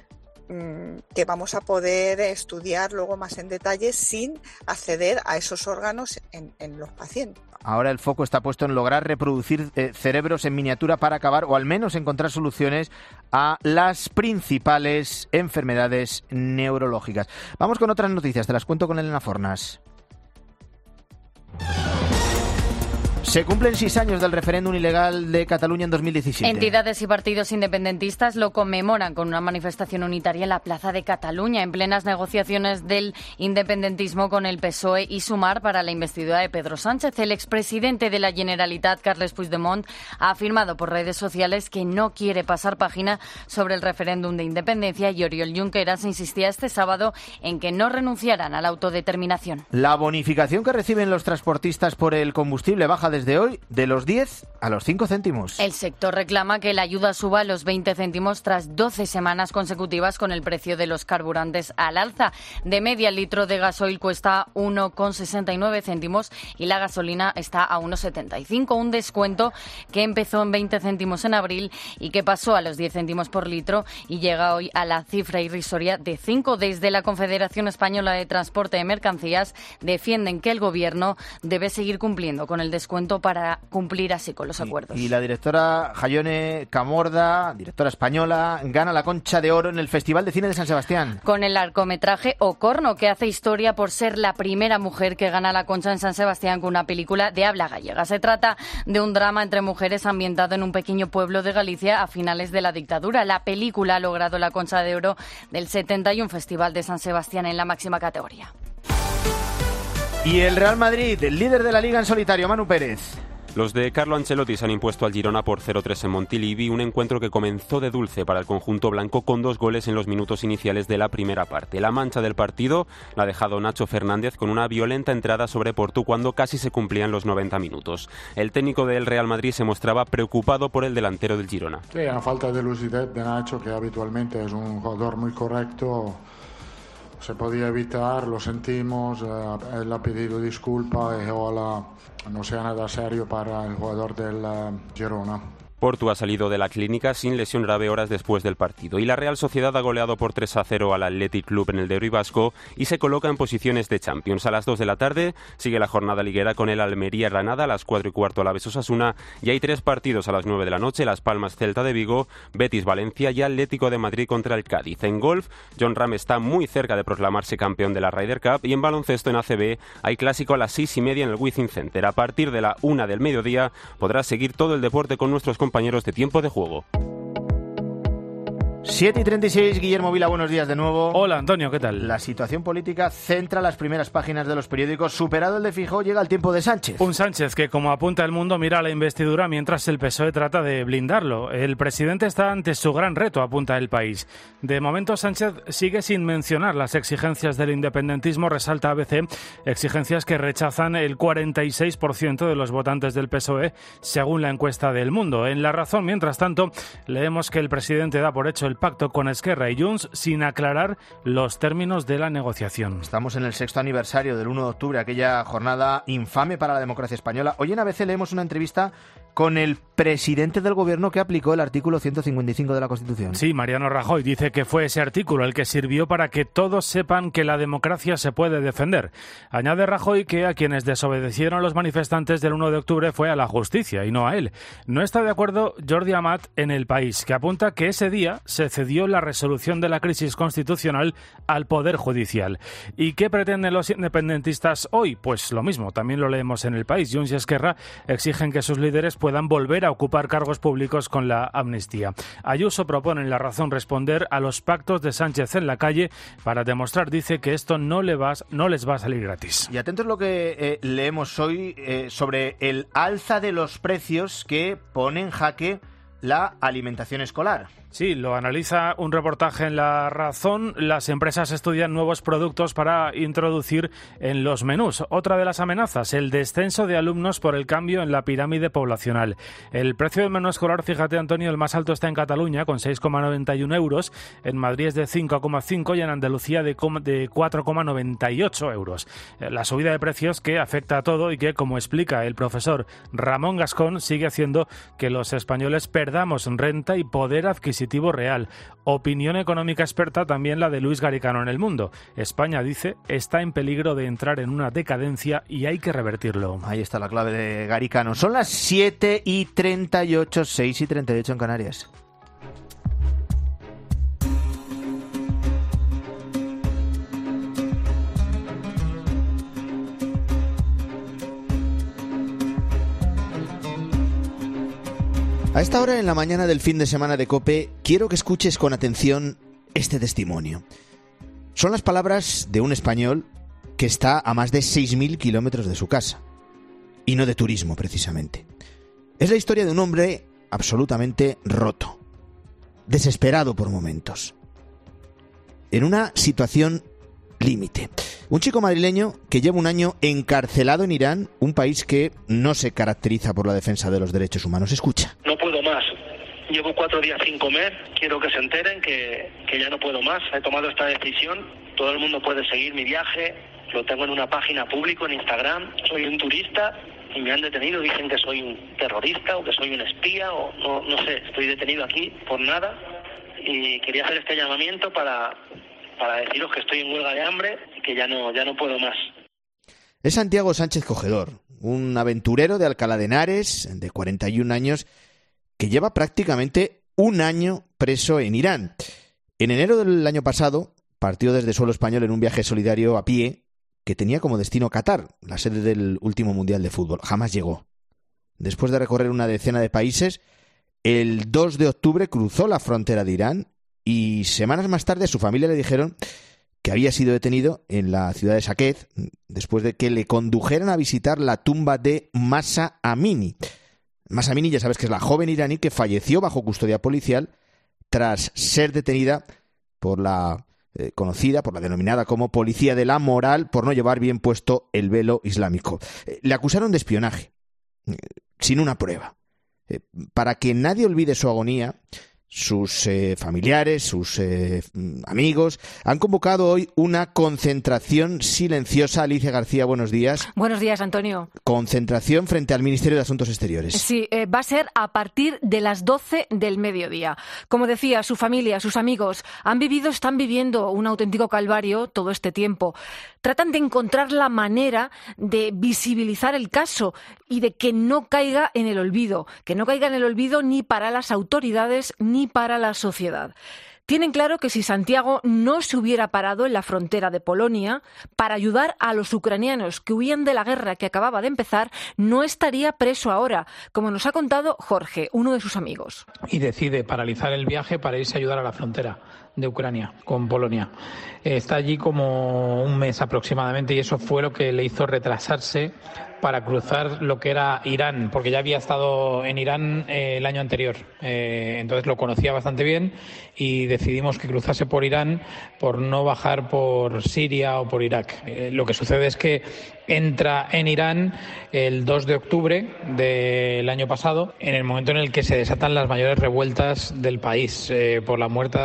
que vamos a poder estudiar luego más en detalle sin acceder a esos órganos en los pacientes. Ahora el foco está puesto en lograr reproducir cerebros en miniatura para acabar o al menos encontrar soluciones a las principales enfermedades neurológicas. Vamos con otras noticias, te las cuento con Elena Fornas. Se cumplen 6 años del referéndum ilegal de Cataluña en 2017. Entidades y partidos independentistas lo conmemoran con una manifestación unitaria en la Plaza de Cataluña, en plenas negociaciones del independentismo con el PSOE y Sumar para la investidura de Pedro Sánchez. El expresidente de la Generalitat, Carles Puigdemont, ha afirmado por redes sociales que no quiere pasar página sobre el referéndum de independencia y Oriol Junqueras insistía este sábado en que no renunciarán a la autodeterminación. La bonificación que reciben los transportistas por el combustible baja desde desde hoy de los 10 a los 5 céntimos. El sector reclama que la ayuda suba a los 20 céntimos tras 12 semanas consecutivas con el precio de los carburantes al alza. De media, el litro de gasoil cuesta 1,69 céntimos y la gasolina está a 1,75. Un descuento que empezó en 20 céntimos en abril y que pasó a los 10 céntimos por litro y llega hoy a la cifra irrisoria de 5. Desde la Confederación Española de Transporte de Mercancías defienden que el Gobierno debe seguir cumpliendo con el descuento para cumplir así con los acuerdos. Y la directora Jaione Camorda, directora española, gana la Concha de Oro en el Festival de Cine de San Sebastián. Con el largometraje Ocorno, que hace historia por ser la primera mujer que gana la Concha en San Sebastián con una película de habla gallega. Se trata de un drama entre mujeres ambientado en un pequeño pueblo de Galicia a finales de la dictadura. La película ha logrado la Concha de Oro del 71 Festival de San Sebastián en la máxima categoría. Y el Real Madrid, el líder de la Liga en solitario, Manu Pérez. Los de Carlo Ancelotti se han impuesto al Girona por 0-3 en Montilivi, un encuentro que comenzó de dulce para el conjunto blanco con 2 goles en los minutos iniciales de la primera parte. La mancha del partido la ha dejado Nacho Fernández con una violenta entrada sobre Portu cuando casi se cumplían los 90 minutos. El técnico del Real Madrid se mostraba preocupado por el delantero del Girona. Sí, una falta de lucidez de Nacho, que habitualmente es un jugador muy correcto. Se podía evitar, lo sentimos, él ha pedido disculpas y ojalá no sea nada serio para el jugador del Girona. Portu ha salido de la clínica sin lesión grave horas después del partido y la Real Sociedad ha goleado por 3-0 al Athletic Club en el Derbi vasco y se coloca en posiciones de Champions. A las 2 de la tarde sigue la jornada liguera con el Almería-Granada, a las 4:15 Alavés-Osasuna y hay 3 partidos a las 9 de la noche, Las Palmas-Celta de Vigo, Betis-Valencia y Atlético de Madrid contra el Cádiz. En golf, Jon Rahm está muy cerca de proclamarse campeón de la Ryder Cup y en baloncesto en ACB hay clásico a las 6:30 en el Wizzing Center. A partir de la 1 del mediodía podrás seguir todo el deporte con nuestros compañeros de Tiempo de Juego. 7:36, Guillermo Vila, buenos días de nuevo. Hola, Antonio, ¿qué tal? La situación política centra las primeras páginas de los periódicos. Superado el de Feijóo, llega el tiempo de Sánchez. Un Sánchez que, como apunta El Mundo, mira a la investidura mientras el PSOE trata de blindarlo. El presidente está ante su gran reto, apunta El País. De momento, Sánchez sigue sin mencionar las exigencias del independentismo, resalta ABC, exigencias que rechazan el 46% de los votantes del PSOE, según la encuesta del Mundo. En La Razón, mientras tanto, leemos que el presidente da por hecho el pacto con Esquerra y Junts sin aclarar los términos de la negociación. Estamos en el 6º aniversario del 1 de octubre, aquella jornada infame para la democracia española. Hoy en ABC leemos una entrevista con el presidente del gobierno que aplicó el artículo 155 de la Constitución. Sí, Mariano Rajoy dice que fue ese artículo el que sirvió para que todos sepan que la democracia se puede defender. Añade Rajoy que a quienes desobedecieron los manifestantes del 1 de octubre fue a la justicia y no a él. No está de acuerdo Jordi Amat en El País, que apunta que ese día se cedió la resolución de la crisis constitucional al Poder Judicial. ¿Y qué pretenden los independentistas hoy? Pues lo mismo, también lo leemos en El País. Junts y Esquerra exigen que sus líderes puedan volver a ocupar cargos públicos con la amnistía. Ayuso propone en La Razón responder a los pactos de Sánchez en la calle para demostrar, dice, que esto no les va a salir gratis. Y atentos a lo que leemos hoy sobre el alza de los precios que pone en jaque la alimentación escolar. Sí, lo analiza un reportaje en La Razón. Las empresas estudian nuevos productos para introducir en los menús. Otra de las amenazas, el descenso de alumnos por el cambio en la pirámide poblacional. El precio del menú escolar, fíjate, Antonio, el más alto está en Cataluña, con 6,91 euros. En Madrid es de 5,5 y en Andalucía de 4,98 euros. La subida de precios que afecta a todo y que, como explica el profesor Ramón Gascón, sigue haciendo que los españoles perdamos renta y poder adquisitivo real. Opinión económica experta también la de Luis Garicano en El Mundo. España, dice, está en peligro de entrar en una decadencia y hay que revertirlo. Ahí está la clave de Garicano. Son las 7:38, 6:38 en Canarias. A esta hora en la mañana del fin de semana de COPE, quiero que escuches con atención este testimonio. Son las palabras de un español que está a más de 6.000 kilómetros de su casa. Y no de turismo, precisamente. Es la historia de un hombre absolutamente roto, desesperado por momentos, en una situación límite. Un chico madrileño que lleva un año encarcelado en Irán, un país que no se caracteriza por la defensa de los derechos humanos. Escucha. No puedo más. Llevo 4 días sin comer. Quiero que se enteren que ya no puedo más. He tomado esta decisión. Todo el mundo puede seguir mi viaje. Lo tengo en una página pública en Instagram. Soy un turista y me han detenido. Dicen que soy un terrorista o que soy un espía o no sé. Estoy detenido aquí por nada y quería hacer este llamamiento para deciros que estoy en huelga de hambre y que ya no puedo más. Es Santiago Sánchez Cogedor, un aventurero de Alcalá de Henares, de 41 años, que lleva prácticamente un año preso en Irán. En enero del año pasado partió desde suelo español en un viaje solidario a pie que tenía como destino Qatar, la sede del último Mundial de Fútbol. Jamás llegó. Después de recorrer una decena de países, el 2 de octubre cruzó la frontera de Irán y semanas más tarde a su familia le dijeron que había sido detenido en la ciudad de Saqqez después de que le condujeran a visitar la tumba de Mahsa Amini. Mahsa Amini, ya sabes que es la joven iraní que falleció bajo custodia policial tras ser detenida por la conocida, por la denominada como policía de la moral, por no llevar bien puesto el velo islámico. Le acusaron de espionaje, sin una prueba. Para que nadie olvide su agonía, sus familiares, sus amigos, han convocado hoy una concentración silenciosa. Alicia García, buenos días. Buenos días, Antonio. Concentración frente al Ministerio de Asuntos Exteriores. Sí, va a ser a partir de las 12 del mediodía. Como decía, su familia, sus amigos están viviendo un auténtico calvario todo este tiempo. Tratan de encontrar la manera de visibilizar el caso y de que no caiga en el olvido. Que no caiga en el olvido ni para las autoridades ni para la sociedad. Tienen claro que si Santiago no se hubiera parado en la frontera de Polonia para ayudar a los ucranianos que huían de la guerra que acababa de empezar, no estaría preso ahora, como nos ha contado Jorge, uno de sus amigos. Y decide paralizar el viaje para irse a ayudar a la frontera de Ucrania con Polonia. Está allí como un mes aproximadamente y eso fue lo que le hizo retrasarse para cruzar lo que era Irán, porque ya había estado en Irán el año anterior. Entonces lo conocía bastante bien y decidimos que cruzase por Irán por no bajar por Siria o por Irak. Lo que sucede es que entra en Irán el 2 de octubre del año pasado, en el momento en el que se desatan las mayores revueltas del país por la muerte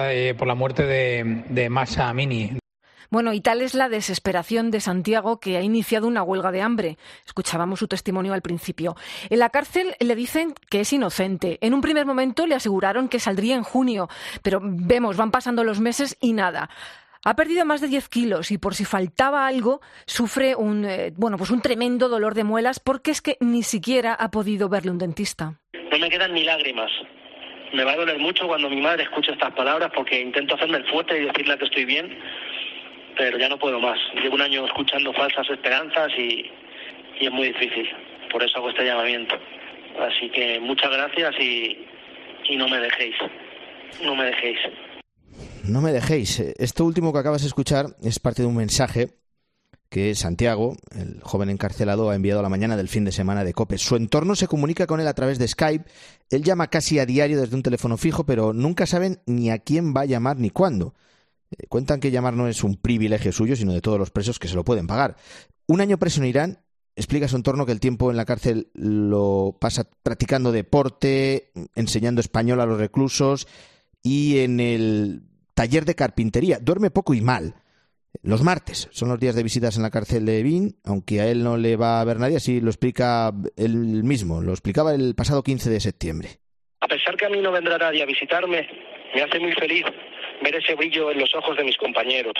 de Mahsa Amini. Bueno, y tal es la desesperación de Santiago que ha iniciado una huelga de hambre. Escuchábamos su testimonio al principio. En la cárcel le dicen que es inocente. En un primer momento le aseguraron que saldría en junio, pero van pasando los meses y nada. Ha perdido más de 10 kilos y por si faltaba algo sufre un tremendo dolor de muelas porque es que ni siquiera ha podido verle un dentista. No me quedan ni lágrimas. Me va a doler mucho cuando mi madre escuche estas palabras porque intento hacerme el fuerte y decirle que estoy bien, pero ya no puedo más. Llevo un año escuchando falsas esperanzas y es muy difícil. Por eso hago este llamamiento. Así que muchas gracias y no me dejéis. No me dejéis. No me dejéis. Esto último que acabas de escuchar es parte de un mensaje que Santiago, el joven encarcelado, ha enviado a la mañana del fin de semana de COPE. Su entorno se comunica con él a través de Skype. Él llama casi a diario desde un teléfono fijo, pero nunca saben ni a quién va a llamar ni cuándo. Cuentan que llamar no es un privilegio suyo, sino de todos los presos que se lo pueden pagar. Un año preso en Irán, explica su entorno que el tiempo en la cárcel lo pasa practicando deporte, enseñando español a los reclusos y en el taller de carpintería. Duerme poco y mal. Los martes son los días de visitas en la cárcel de Evin, aunque a él no le va a ver nadie, así lo explica él mismo. Lo explicaba el pasado 15 de septiembre. A pesar que a mí no vendrá nadie a visitarme, me hace muy feliz ver ese brillo en los ojos de mis compañeros.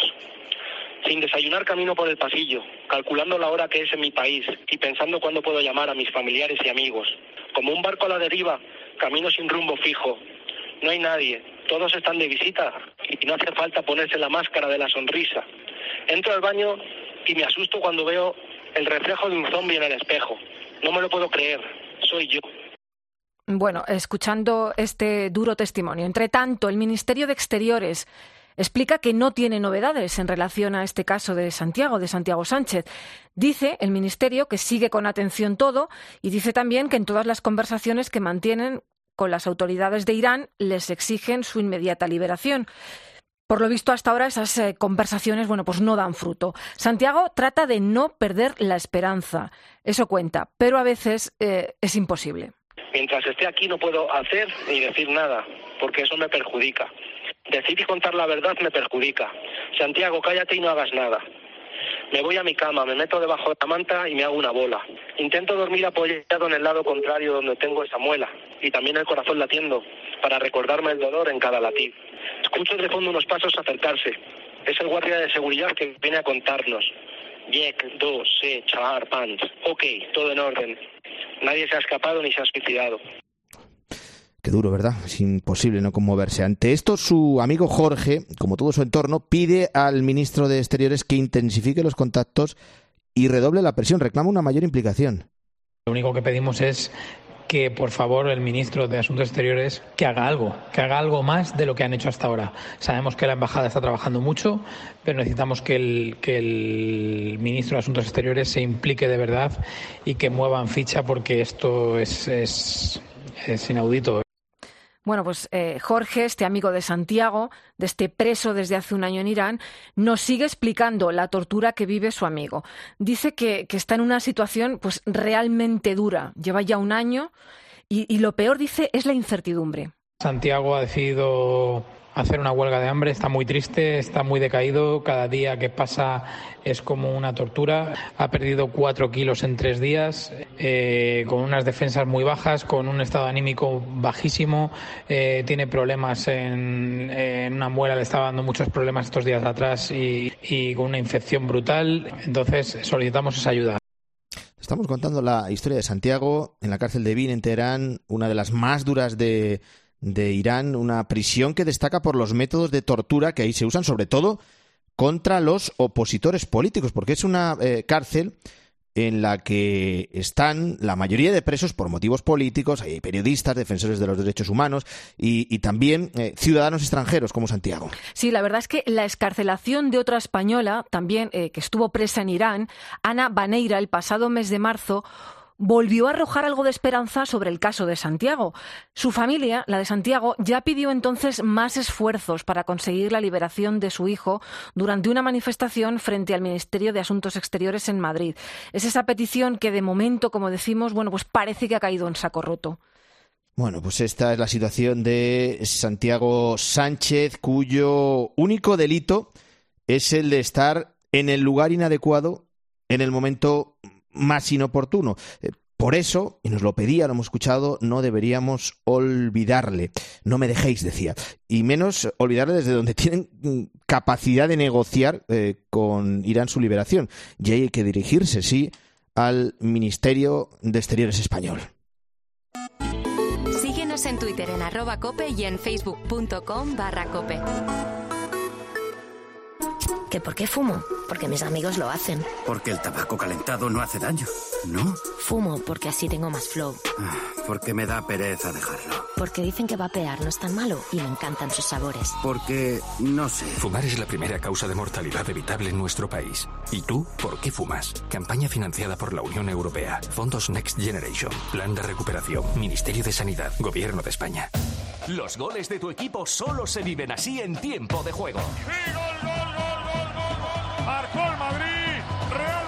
Sin desayunar camino por el pasillo, calculando la hora que es en mi país y pensando cuándo puedo llamar a mis familiares y amigos. Como un barco a la deriva, camino sin rumbo fijo. No hay nadie, todos están de visita y no hace falta ponerse la máscara de la sonrisa. Entro al baño y me asusto cuando veo el reflejo de un zombi en el espejo. No me lo puedo creer, soy yo. Bueno, escuchando este duro testimonio. Entre tanto, el Ministerio de Exteriores explica que no tiene novedades en relación a este caso de Santiago Sánchez. Dice el Ministerio que sigue con atención todo y dice también que en todas las conversaciones que mantienen con las autoridades de Irán les exigen su inmediata liberación. Por lo visto, hasta ahora esas conversaciones, pues no dan fruto. Santiago trata de no perder la esperanza. Eso cuenta, pero a veces es imposible. Mientras esté aquí no puedo hacer ni decir nada, porque eso me perjudica. Decir y contar la verdad me perjudica. Santiago, cállate y no hagas nada. Me voy a mi cama, me meto debajo de la manta y me hago una bola. Intento dormir apoyado en el lado contrario donde tengo esa muela y también el corazón latiendo para recordarme el dolor en cada latir. Escucho de fondo unos pasos acercarse. Es el guardia de seguridad que viene a contarnos. Yek, 2, 4, pants. Ok, todo en orden. Nadie se ha escapado ni se ha suicidado. Qué duro, ¿verdad? Es imposible no conmoverse. Ante esto, su amigo Jorge, como todo su entorno, pide al ministro de Exteriores que intensifique los contactos y redoble la presión. Reclama una mayor implicación. Lo único que pedimos es que, por favor, el ministro de Asuntos Exteriores que haga algo más de lo que han hecho hasta ahora. Sabemos que la embajada está trabajando mucho, pero necesitamos que el ministro de Asuntos Exteriores se implique de verdad y que muevan ficha, porque esto es inaudito. Bueno, pues Jorge, este amigo de Santiago, de este preso desde hace un año en Irán, nos sigue explicando la tortura que vive su amigo. Dice que está en una situación pues realmente dura. Lleva ya un año y lo peor, dice, es la incertidumbre. Santiago ha decidido hacer una huelga de hambre, está muy triste, está muy decaído, cada día que pasa es como una tortura, ha perdido 4 kilos en 3 días, con unas defensas muy bajas, con un estado anímico bajísimo, tiene problemas en una muela, le estaba dando muchos problemas estos días atrás y con una infección brutal, entonces solicitamos esa ayuda. Estamos contando la historia de Santiago en la cárcel de Evin en Teherán, una de las más duras de Irán, una prisión que destaca por los métodos de tortura que ahí se usan, sobre todo contra los opositores políticos, porque es una cárcel en la que están la mayoría de presos por motivos políticos, hay periodistas, defensores de los derechos humanos y también ciudadanos extranjeros como Santiago. Sí, la verdad es que la excarcelación de otra española, también que estuvo presa en Irán, Ana Baneira, el pasado mes de marzo, volvió a arrojar algo de esperanza sobre el caso de Santiago. Su familia, la de Santiago, ya pidió entonces más esfuerzos para conseguir la liberación de su hijo durante una manifestación frente al Ministerio de Asuntos Exteriores en Madrid. Es esa petición que de momento, como decimos, pues parece que ha caído en saco roto. Bueno, pues esta es la situación de Santiago Sánchez, cuyo único delito es el de estar en el lugar inadecuado en el momento más inoportuno. Por eso, y nos lo pedía, lo hemos escuchado, no deberíamos olvidarle. No me dejéis, decía. Y menos olvidarle desde donde tienen capacidad de negociar con Irán su liberación. Y hay que dirigirse, sí, al Ministerio de Exteriores español. Síguenos en Twitter en @cope y en facebook.com/cope. ¿Que por qué fumo? Porque mis amigos lo hacen. Porque el tabaco calentado no hace daño, ¿no? Fumo porque así tengo más flow. Porque me da pereza dejarlo. Porque dicen que vapear no es tan malo y me encantan sus sabores. Porque, no sé. Fumar es la primera causa de mortalidad evitable en nuestro país. ¿Y tú, por qué fumas? Campaña financiada por la Unión Europea. Fondos Next Generation. Plan de recuperación. Ministerio de Sanidad. Gobierno de España. Los goles de tu equipo solo se viven así en tiempo de juego. ¡Sí, gol! Marcó el Madrid, Real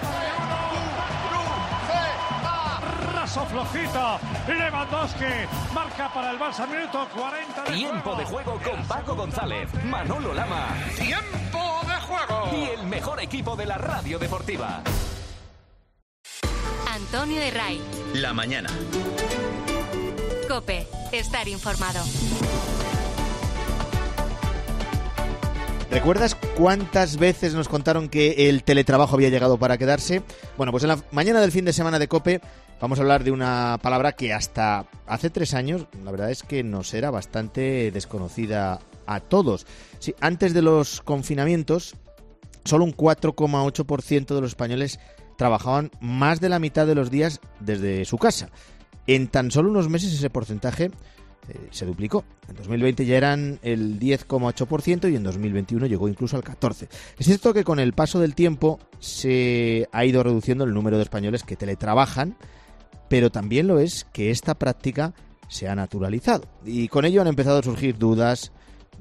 Madrid 1. Raso flojito, Lewandowski marca para el Barça, minuto 40 de Tiempo juego. de juego con Paco González, Manolo Lama. ¡Tiempo de juego! Y el mejor equipo de la radio deportiva. Antonio Herray. La mañana. COPE. Estar informado. ¿Recuerdas cuántas veces nos contaron que el teletrabajo había llegado para quedarse? Bueno, pues en la mañana del fin de semana de COPE vamos a hablar de una palabra que hasta hace 3 años, la verdad es que nos era bastante desconocida a todos. Sí, antes de los confinamientos, solo un 4,8% de los españoles trabajaban más de la mitad de los días desde su casa. En tan solo unos meses ese porcentaje se duplicó. En 2020 ya eran el 10,8% y en 2021 llegó incluso al 14%. Es cierto que con el paso del tiempo se ha ido reduciendo el número de españoles que teletrabajan, pero también lo es que esta práctica se ha naturalizado. Y con ello han empezado a surgir dudas,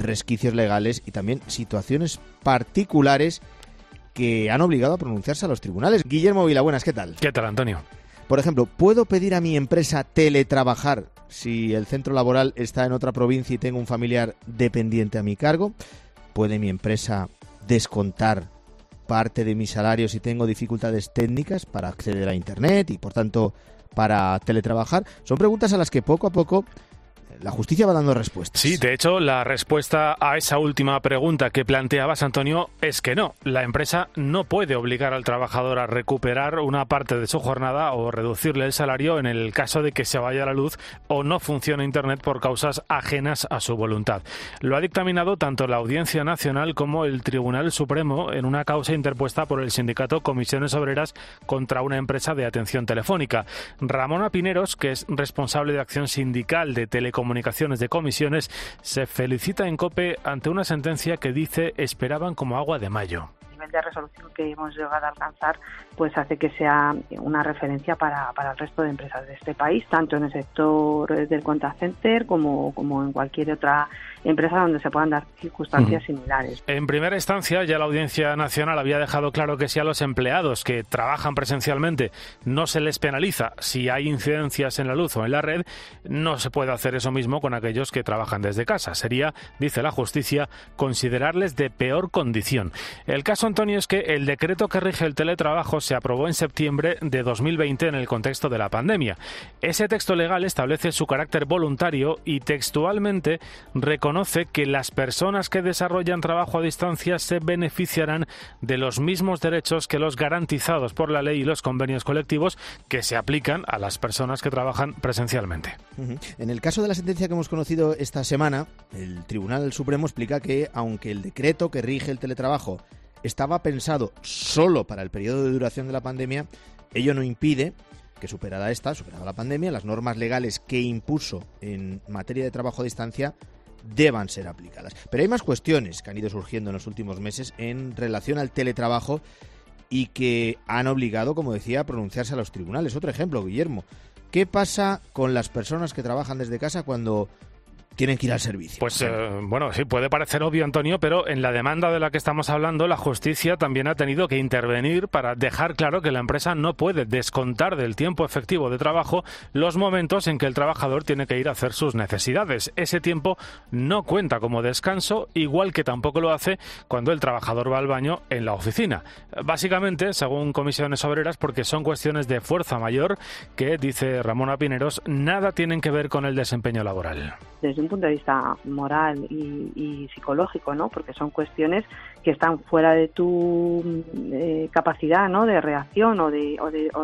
resquicios legales y también situaciones particulares que han obligado a pronunciarse a los tribunales. Guillermo Vilabuenas, ¿qué tal? ¿Qué tal, Antonio? Por ejemplo, ¿puedo pedir a mi empresa teletrabajar si el centro laboral está en otra provincia y tengo un familiar dependiente a mi cargo? ¿Puede mi empresa descontar parte de mi salario si tengo dificultades técnicas para acceder a Internet y, por tanto, para teletrabajar? Son preguntas a las que poco a poco la justicia va dando respuestas. Sí, de hecho, la respuesta a esa última pregunta que planteabas, Antonio, es que no. La empresa no puede obligar al trabajador a recuperar una parte de su jornada o reducirle el salario en el caso de que se vaya la luz o no funcione Internet por causas ajenas a su voluntad. Lo ha dictaminado tanto la Audiencia Nacional como el Tribunal Supremo en una causa interpuesta por el sindicato Comisiones Obreras contra una empresa de atención telefónica. Ramona Pineros, que es responsable de acción sindical de telecomunicaciones de Comisiones, se felicita en COPE ante una sentencia que dice esperaban como agua de mayo. El nivel de resolución que hemos llegado a alcanzar pues hace que sea una referencia para el resto de empresas de este país, tanto en el sector del contact center como en cualquier otra empresa donde se puedan dar circunstancias similares. En primera instancia, ya la Audiencia Nacional había dejado claro que si a los empleados que trabajan presencialmente no se les penaliza si hay incidencias en la luz o en la red, no se puede hacer eso mismo con aquellos que trabajan desde casa. Sería, dice la justicia, considerarles de peor condición. El caso, Antonio, es que el decreto que rige el teletrabajo se aprobó en septiembre de 2020 en el contexto de la pandemia. Ese texto legal establece su carácter voluntario y textualmente reconoce que las personas que desarrollan trabajo a distancia se beneficiarán de los mismos derechos que los garantizados por la ley y los convenios colectivos que se aplican a las personas que trabajan presencialmente. En el caso de la sentencia que hemos conocido esta semana, el Tribunal Supremo explica que, aunque el decreto que rige el teletrabajo estaba pensado solo para el periodo de duración de la pandemia, ello no impide que superada la pandemia, las normas legales que impuso en materia de trabajo a distancia deban ser aplicadas. Pero hay más cuestiones que han ido surgiendo en los últimos meses en relación al teletrabajo y que han obligado, como decía, a pronunciarse a los tribunales. Otro ejemplo, Guillermo. ¿Qué pasa con las personas que trabajan desde casa cuando tienen que ir al servicio? Pues bueno, sí, puede parecer obvio, Antonio, pero en la demanda de la que estamos hablando, la justicia también ha tenido que intervenir para dejar claro que la empresa no puede descontar del tiempo efectivo de trabajo los momentos en que el trabajador tiene que ir a hacer sus necesidades. Ese tiempo no cuenta como descanso, igual que tampoco lo hace cuando el trabajador va al baño en la oficina. Básicamente, según Comisiones Obreras, porque son cuestiones de fuerza mayor que, dice Ramona Pineros, nada tienen que ver con el desempeño laboral. Desde un punto de vista moral y psicológico, ¿no? Porque son cuestiones que están fuera de tu capacidad, ¿no? De reacción o de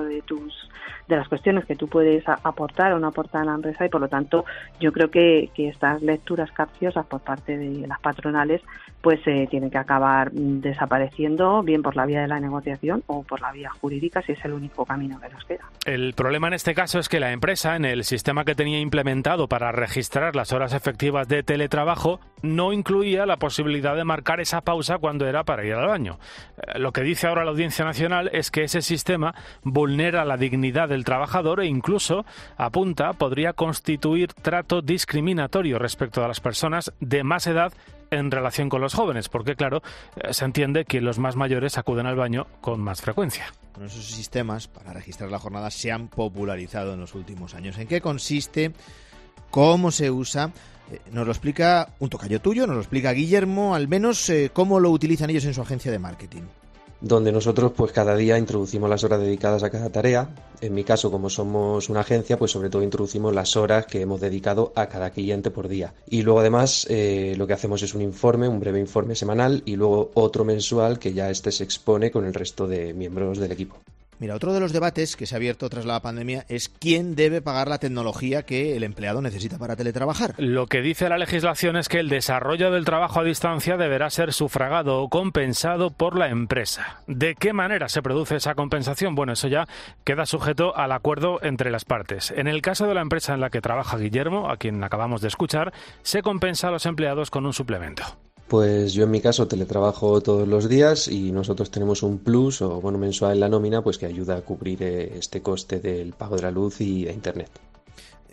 las cuestiones que tú puedes aportar o no aportar a la empresa, y por lo tanto yo creo que estas lecturas capciosas por parte de las patronales pues tienen que acabar desapareciendo, bien por la vía de la negociación o por la vía jurídica, si es el único camino que nos queda. El problema en este caso es que la empresa, en el sistema que tenía implementado para registrar las horas efectivas de teletrabajo, no incluía la posibilidad de marcar esa pausa cuando era para ir al baño. Lo que dice ahora la Audiencia Nacional es que ese sistema vulnera la dignidad del trabajador e incluso, apunta, podría constituir trato discriminatorio respecto a las personas de más edad en relación con los jóvenes, porque claro, se entiende que los más mayores acuden al baño con más frecuencia. Bueno, esos sistemas para registrar la jornada se han popularizado en los últimos años. ¿En qué consiste? ¿Cómo se usa? Nos lo explica un tocayo tuyo, nos lo explica Guillermo, al menos cómo lo utilizan ellos en su agencia de marketing. Donde nosotros pues cada día introducimos las horas dedicadas a cada tarea. En mi caso, como somos una agencia, pues sobre todo introducimos las horas que hemos dedicado a cada cliente por día. Y luego además lo que hacemos es un breve informe semanal y luego otro mensual que ya se expone con el resto de miembros del equipo. Mira, otro de los debates que se ha abierto tras la pandemia es quién debe pagar la tecnología que el empleado necesita para teletrabajar. Lo que dice la legislación es que el desarrollo del trabajo a distancia deberá ser sufragado o compensado por la empresa. ¿De qué manera se produce esa compensación? Bueno, eso ya queda sujeto al acuerdo entre las partes. En el caso de la empresa en la que trabaja Guillermo, a quien acabamos de escuchar, se compensa a los empleados con un suplemento. Pues yo en mi caso teletrabajo todos los días y nosotros tenemos un plus o bono mensual en la nómina pues que ayuda a cubrir este coste del pago de la luz y de internet.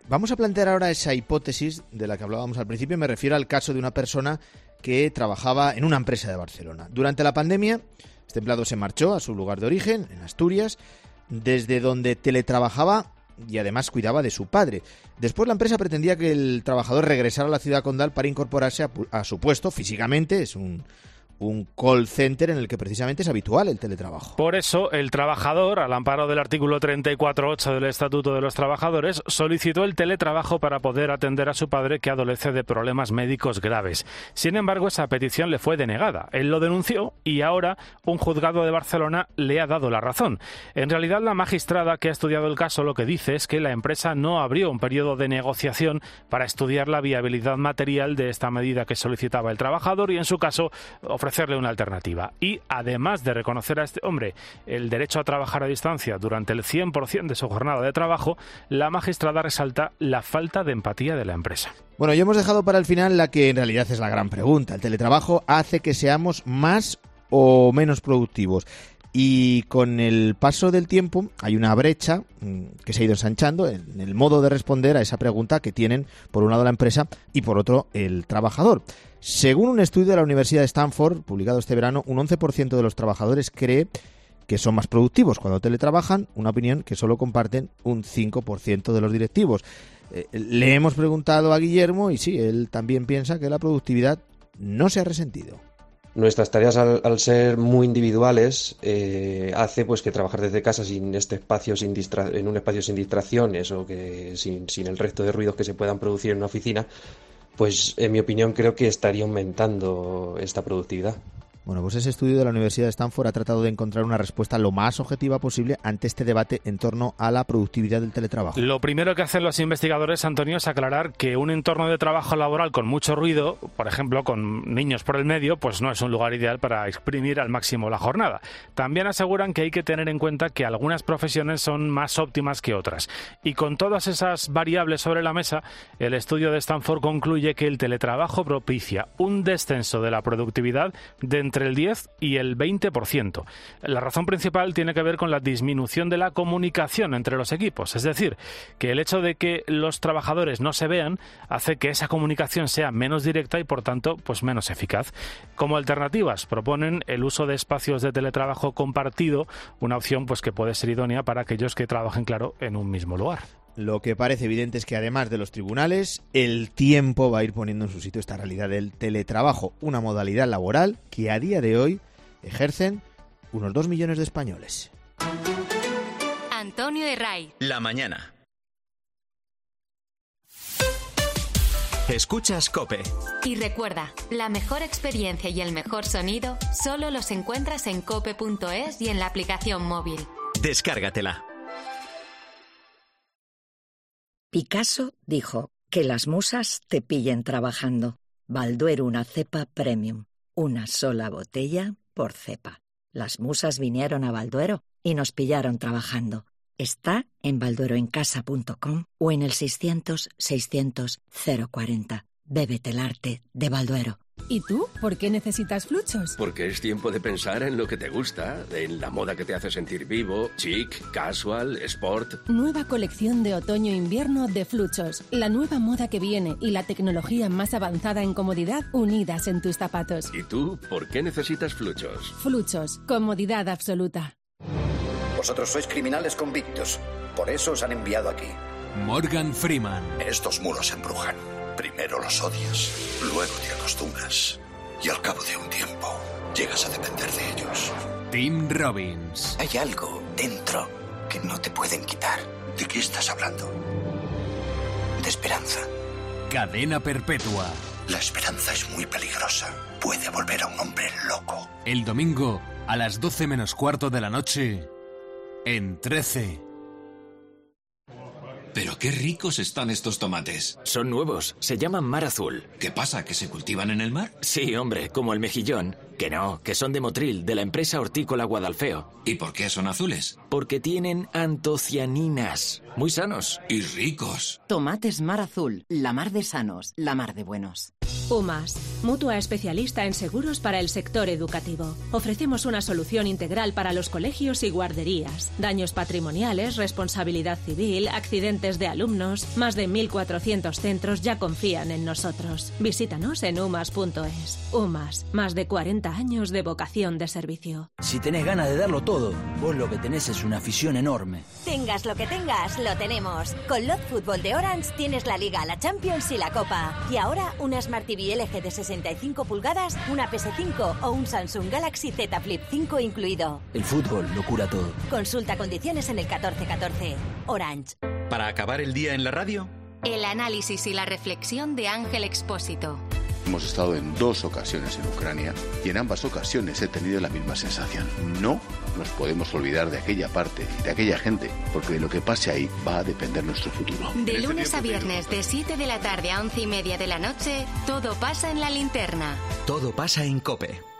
Vamos a plantear ahora esa hipótesis de la que hablábamos al principio. Me refiero al caso de una persona que trabajaba en una empresa de Barcelona. Durante la pandemia, este empleado se marchó a su lugar de origen, en Asturias, desde donde teletrabajaba y además cuidaba de su padre. Después la empresa pretendía que el trabajador regresara a la ciudad condal para incorporarse a su puesto físicamente. Es un call center en el que precisamente es habitual el teletrabajo. Por eso, el trabajador, al amparo del artículo 34.8 del Estatuto de los Trabajadores, solicitó el teletrabajo para poder atender a su padre, que adolece de problemas médicos graves. Sin embargo, esa petición le fue denegada. Él lo denunció y ahora un juzgado de Barcelona le ha dado la razón. En realidad, la magistrada que ha estudiado el caso lo que dice es que la empresa no abrió un periodo de negociación para estudiar la viabilidad material de esta medida que solicitaba el trabajador y, en su caso, ofrecerle una alternativa. Y además de reconocer a este hombre el derecho a trabajar a distancia durante el 100% de su jornada de trabajo, la magistrada resalta la falta de empatía de la empresa. Bueno, ya hemos dejado para el final la que en realidad es la gran pregunta. ¿El teletrabajo hace que seamos más o menos productivos? Y con el paso del tiempo hay una brecha que se ha ido ensanchando en el modo de responder a esa pregunta que tienen por un lado la empresa y por otro el trabajador. Según un estudio de la Universidad de Stanford, publicado este verano, un 11% de los trabajadores cree que son más productivos cuando teletrabajan, una opinión que solo comparten un 5% de los directivos. Le hemos preguntado a Guillermo y sí, él también piensa que la productividad no se ha resentido. Nuestras tareas, al ser muy individuales, hace pues que trabajar desde casa sin este espacio, en un espacio sin distracciones o que sin el resto de ruidos que se puedan producir en una oficina, pues en mi opinión creo que estaría aumentando esta productividad. Bueno, pues ese estudio de la Universidad de Stanford ha tratado de encontrar una respuesta lo más objetiva posible ante este debate en torno a la productividad del teletrabajo. Lo primero que hacen los investigadores, Antonio, es aclarar que un entorno de trabajo laboral con mucho ruido, por ejemplo, con niños por el medio, pues no es un lugar ideal para exprimir al máximo la jornada. También aseguran que hay que tener en cuenta que algunas profesiones son más óptimas que otras. Y con todas esas variables sobre la mesa, el estudio de Stanford concluye que el teletrabajo propicia un descenso de la productividad de entre el 10 y el 20%. La razón principal tiene que ver con la disminución de la comunicación entre los equipos, es decir, que el hecho de que los trabajadores no se vean hace que esa comunicación sea menos directa y, por tanto, pues menos eficaz. Como alternativas, proponen el uso de espacios de teletrabajo compartido, una opción pues que puede ser idónea para aquellos que trabajen, claro, en un mismo lugar. Lo que parece evidente es que además de los tribunales, el tiempo va a ir poniendo en su sitio esta realidad del teletrabajo, una modalidad laboral que a día de hoy ejercen unos 2 millones de españoles. Antonio Herray. La mañana. Escuchas COPE. Y recuerda, la mejor experiencia y el mejor sonido solo los encuentras en cope.es y en la aplicación móvil. Descárgatela. Picasso dijo que las musas te pillen trabajando. Balduero, una cepa premium. Una sola botella por cepa. Las musas vinieron a Balduero y nos pillaron trabajando. Está en baldueroencasa.com o en el 600-600-040. Bébete el arte de Balduero. ¿Y tú? ¿Por qué necesitas Fluchos? Porque es tiempo de pensar en lo que te gusta, en la moda que te hace sentir vivo, chic, casual, sport. Nueva colección de otoño-invierno de Fluchos. La nueva moda que viene y la tecnología más avanzada en comodidad unidas en tus zapatos. ¿Y tú? ¿Por qué necesitas Fluchos? Fluchos. Comodidad absoluta. Vosotros sois criminales convictos. Por eso os han enviado aquí. Morgan Freeman. Estos muros embrujan. Primero los odias, luego te acostumbras. Y al cabo de un tiempo, llegas a depender de ellos. Tim Robbins. Hay algo dentro que no te pueden quitar. ¿De qué estás hablando? De esperanza. Cadena perpetua. La esperanza es muy peligrosa. Puede volver a un hombre loco. El domingo, a las 12 menos cuarto de la noche, en 13. Pero qué ricos están estos tomates. Son nuevos, se llaman mar azul. ¿Qué pasa, que se cultivan en el mar? Sí, hombre, como el mejillón. Que no, que son de Motril, de la empresa hortícola Guadalfeo. ¿Y por qué son azules? Porque tienen antocianinas. Muy sanos. Y ricos. Tomates mar azul, la mar de sanos, la mar de buenos. UMAS, mutua especialista en seguros para el sector educativo. Ofrecemos una solución integral para los colegios y guarderías. Daños patrimoniales, responsabilidad civil, accidentes de alumnos. Más de 1.400 centros ya confían en nosotros. Visítanos en umas.es. UMAS, más de 40 años de vocación de servicio. Si tenés ganas de darlo todo, vos lo que tenés es una afición enorme. Tengas lo que tengas, lo tenemos. Con Lot Fútbol de Orange tienes la Liga, la Champions y la Copa. Y ahora una Smart TV LG de 65 pulgadas, una PS5 o un Samsung Galaxy Z Flip 5 incluido. El fútbol lo cura todo. Consulta condiciones en el 1414. Orange. Para acabar el día en la radio, el análisis y la reflexión de Ángel Expósito. Hemos estado en 2 ocasiones en Ucrania y en ambas ocasiones he tenido la misma sensación. No nos podemos olvidar de aquella parte, de aquella gente, porque de lo que pase ahí va a depender nuestro futuro. De lunes a viernes, de 7 de la tarde a 11:30 de la noche, todo pasa en La Linterna. Todo pasa en COPE.